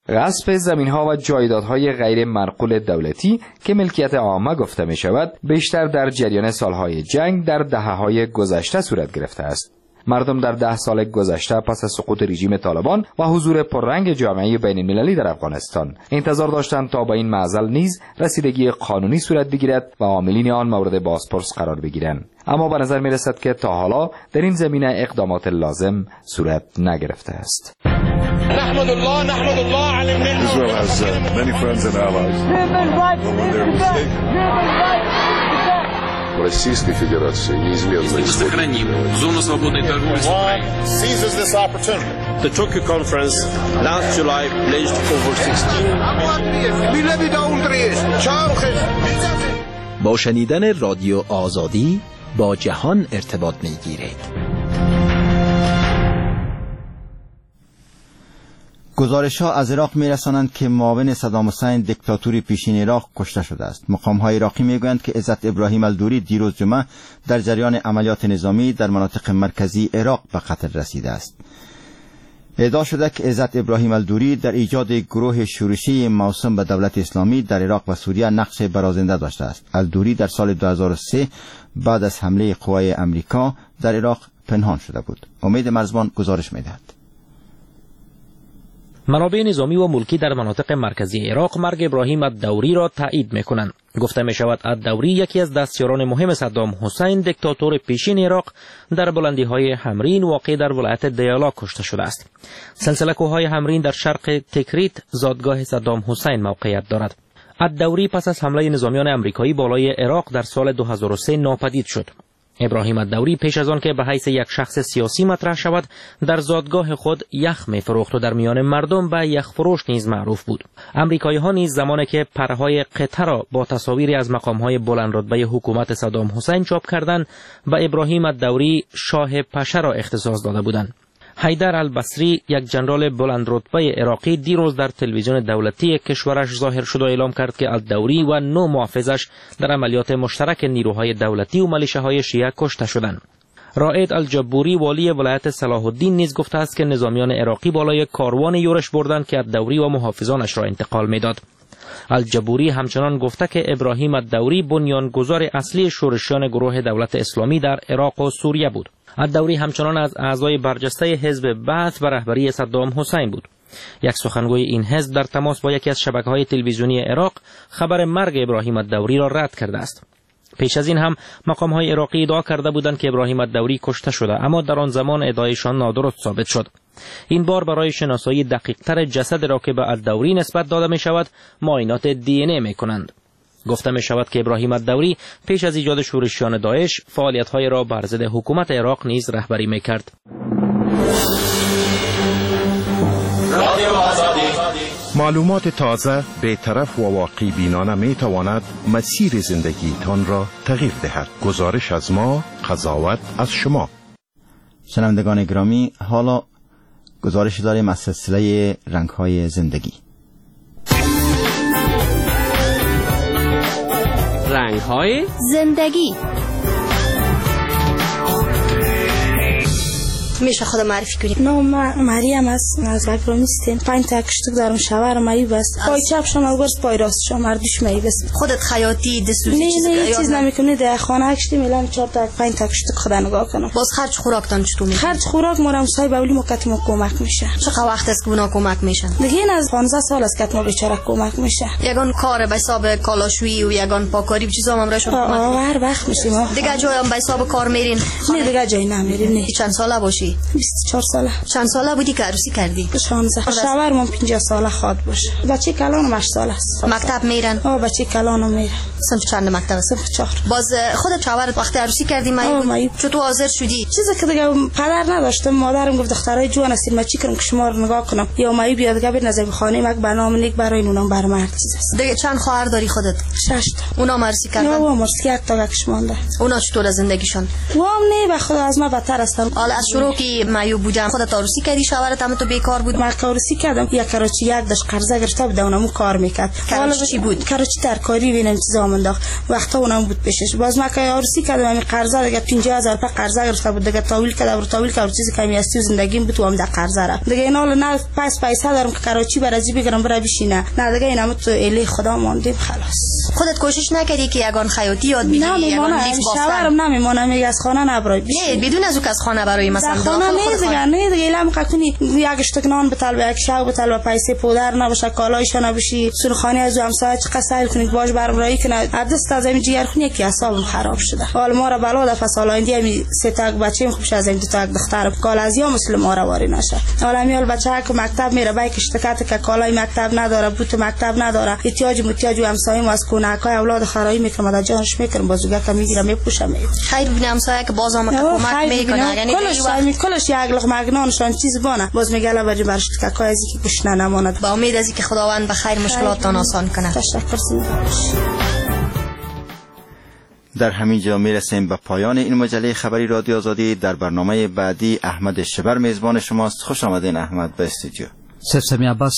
S13: غصب زمین‌ها و جایدادهای غیر منقول دولتی که ملکیت عامه گفته می شود بیشتر در جریان سالهای جنگ در دهه‌های گذشته صورت گرفته است. مردم در 10 سال گذشته پس از سقوط رژیم طالبان و حضور پررنگ جامعه بین‌المللی در افغانستان انتظار داشتند تا به این معضل نیز رسیدگی قانونی صورت بگیرد و عاملین آن مورد بازپرس قرار بگیرند، اما به نظر می رسد که تا حالا در این زمینه اقدامات لازم صورت نگرفته است.
S1: نحمد الله على النعمة. Israel has many friends and allies. Российской Федерации неизменно
S15: сохраним зону свободной торговли с Украиной.
S1: Seizes this opportunity.
S15: The Tokyo conference last July pledged over 16.
S16: با شنیدن رادیو آزادی با جهان ارتباط می‌گیرید.
S18: گزارش‌ها از عراق می‌رسانند که معاون صدام حسین دیکتاتوری پیشین عراق کشته شده است. مقام‌های عراقی می‌گویند که عزت ابراهیم الدوری دیروز جمعه در جریان عملیات نظامی در مناطق مرکزی عراق به قتل رسیده است. ادعا شده که عزت ابراهیم الدوری در ایجاد گروه شورشی موسوم به دولت اسلامی در عراق و سوریه نقش برازنده داشته است. الدوری در سال 2003 بعد از حمله قوای امریکا در عراق پنهان شده بود. امید مرزبان گزارش می‌دهد.
S21: منابع نظامی و ملکی در مناطق مرکزی عراق مرگ ابراهیم الدوری را تایید می‌کنند. گفته می‌شود الدوری یکی از دستیاران مهم صدام حسین دیکتاتور پیشین عراق در بلندی‌های همرین واقع در ولایت دیالا کشته شده است. سلسله کوه‌های همرین در شرق تکریت زادگاه صدام حسین موقعیت دارد. الدوری پس از حمله نظامیان آمریکایی بالای عراق در سال 2003 ناپدید شد. ابراهیم الدوری پیش از آن که به حیث یک شخص سیاسی مطرح شود در زادگاه خود یخ می‌فروخت و در میان مردم به یخ فروش نیز معروف بود. آمریکایی‌ها نیز زمانی که پرهای قطعه را با تصاویری از مقام‌های بلند رتبه حکومت صدام حسین چاپ کردند به ابراهیم الدوری شاه پشه را اختصاص داده بودند. حیدر البصری یک جنرال بلند رتبه عراقی دیروز در تلویزیون دولتی کشورش ظاهر شد و اعلام کرد که الدوری و 9 محافظش در عملیات مشترک نیروهای دولتی و ملیشه‌های شیعه کشته شدند. رائد الجبوری والی ولایت صلاح الدین نیز گفته است که نظامیان عراقی بالای کاروان یورش بردند که الدوری و محافظانش را انتقال می‌داد. الجبوری همچنان گفته که ابراهیم الدوری بنیانگذار اصلی شورشیان گروه دولت اسلامی در عراق و سوریه بود. الدوری همچنان از اعضای برجسته حزب بعث و رهبری صدام حسین بود. یک سخنگوی این حزب در تماس با یکی از شبکه‌های تلویزیونی عراق خبر مرگ ابراهیم الدوری را رد کرده است. پیش از این هم مقام‌های عراقی ادعا کرده بودند که ابراهیم الدوری کشته شده، اما در آن زمان ادعایشان نادرست ثابت شد. این بار برای شناسایی دقیق‌تر جسد را که به الدوری نسبت داده می‌شود معاینات دی ان ای می‌کنند. گفته می شود که ابراهیم الدوری پیش از ایجاد شورشیان داعش فعالیت‌های را بر ضد حکومت عراق نیز رهبری می‌کرد.
S17: معلومات تازه، بی‌طرف و واقعی بینانه می‌تواند مسیر زندگیتان را تغییر دهد. گزارش از ما، قضاوت از شما.
S18: شنوندگان گرامی، حالا گزارش داریم از سلسله رنگ‌های زندگی.
S6: رنگ‌های
S9: زندگی.
S20: میشه خود معرفی کنید؟ نام مریم است، از اگرومیستیم. 5 تا کشتک دارم، شاور مایب است. پای چپ شما گرس، پای راست شما مردش مایب است.
S9: خودت خیاطی دستوری
S20: نه چیز نمیکنی. در خانه کشتیم الان 4 تا 5 تا کشتک خدا نگاه کنم.
S9: باز خرج خوراکتان چطور میشه؟
S20: خرج خوراک مورم سای بولی مکتم کمک میشه.
S9: چقدر وقت است که اونا کمک میشن؟
S20: دیگه این از 15 سال است که ما بیچاره کمک میشه.
S9: یگان کار به حساب کالاشویی و یگان پاکاری و چیزا هم راشون کمک.
S20: هر وقت میشیم.
S9: دیگه جای هم به حساب کار میرین؟
S20: نه دیگه جای نمیریم. نه.
S9: چند ساله باشی؟
S20: 24 ساله.
S9: چند ساله بودی که عروسی کردی؟
S20: 16. شوهرم 50 ساله خواد باشه. بچه کلانم 8 ساله است.
S9: مکتب میرن؟
S20: بچه کلانم میره.
S9: صنف چند مکتب؟
S20: صنف 4.
S9: باز خودت شوهرت وقتی عروسی کردی مایی چطور حاضر شدی؟
S20: چیزی که دیگه پدر نداشتم. مادرم گفت دخترای جوان هستین، ما چی کنم که شما رو نگاه کنم؟ یا مایی بیاد دیگه بر نظر خانه مک برنامه نیک برای اونم بر مرد چیز است.
S9: دیگه چند خواهر داری خودت؟
S20: 6 تا.
S9: اونا عروسی کردن؟
S20: یا مرسی یک تا گکش مونده.
S9: اونا چطور زندگیشون؟
S20: وام نه به خدا از ما بدتر هستن.
S9: حالا از شروع
S2: که معیوب بودن خودت عروسی کردی شوهرت هم تو بیکار بود؟
S20: من عروسی کردم یک کراچی یک داشت قرضه گرفته بود اونم کار میکرد.
S2: کراچی چی بود؟
S20: کراچی ترکاری بینم چیزا منداخت وقتا اونم بود پیشش. باز من که عروسی کردم همین قرضه دیگه 50000 روپیه قرضه گرفته بود دیگه تاویل کرد چیزی که میاستی زندگیم بود و هم در قرضه را دیگه اینا نه پیسه دارم که کراچی برازی بگیرم برای بشینه نه دیگه اینم تو الی خدا ماندیم خلاص.
S2: خودت کوشش نکردی که یگان خیاطی یاد بگیری؟ یگان لیف بافتن؟
S20: شوهرم نمیمونه میگه از خانه نبرای
S2: نه بدون از او که از خانه برای مثلا
S20: خانه نه دیگه الان کنی یک اشتک نان بتال یک شاو بتال و پیسه پودر نباشه کالایش نباشی سرخانی از همسایه چه قصایل کنید باش برام رایی کنه دست از این جیگر خونی که حسابم خراب شده. حال ما را بالا د فصل آینده می سه تا بچه‌م خوبش از این دو تا دختر کال از یا مسلم ما را واری نشه. حالا میال بچه‌ها که مکتب میره بای اشتکات که کالای مکتب نداره بوت مکتب نداره احتیاج همسایه ما از کونکای اولاد خرایی میکنه در جانش میکنه بازوگه که میگیره میپوشه
S2: خیر ببینم همسایه که بازم کمک میکنه یعنی
S20: کلش یک لقمه مگنانشان چیز بانه باز میگه لا بریم برش که از اینکه گوش نماند.
S2: با امید از اینکه خداوند به خیر مشکلاتتان آسان کنه.
S20: تشکر.
S18: در همین جا میرسیم به پایان این مجله خبری رادیو آزادی. در برنامه بعدی احمد شبر میزبان شماست. خوش آمدین احمد به استودیو.
S4: سید سمی عباس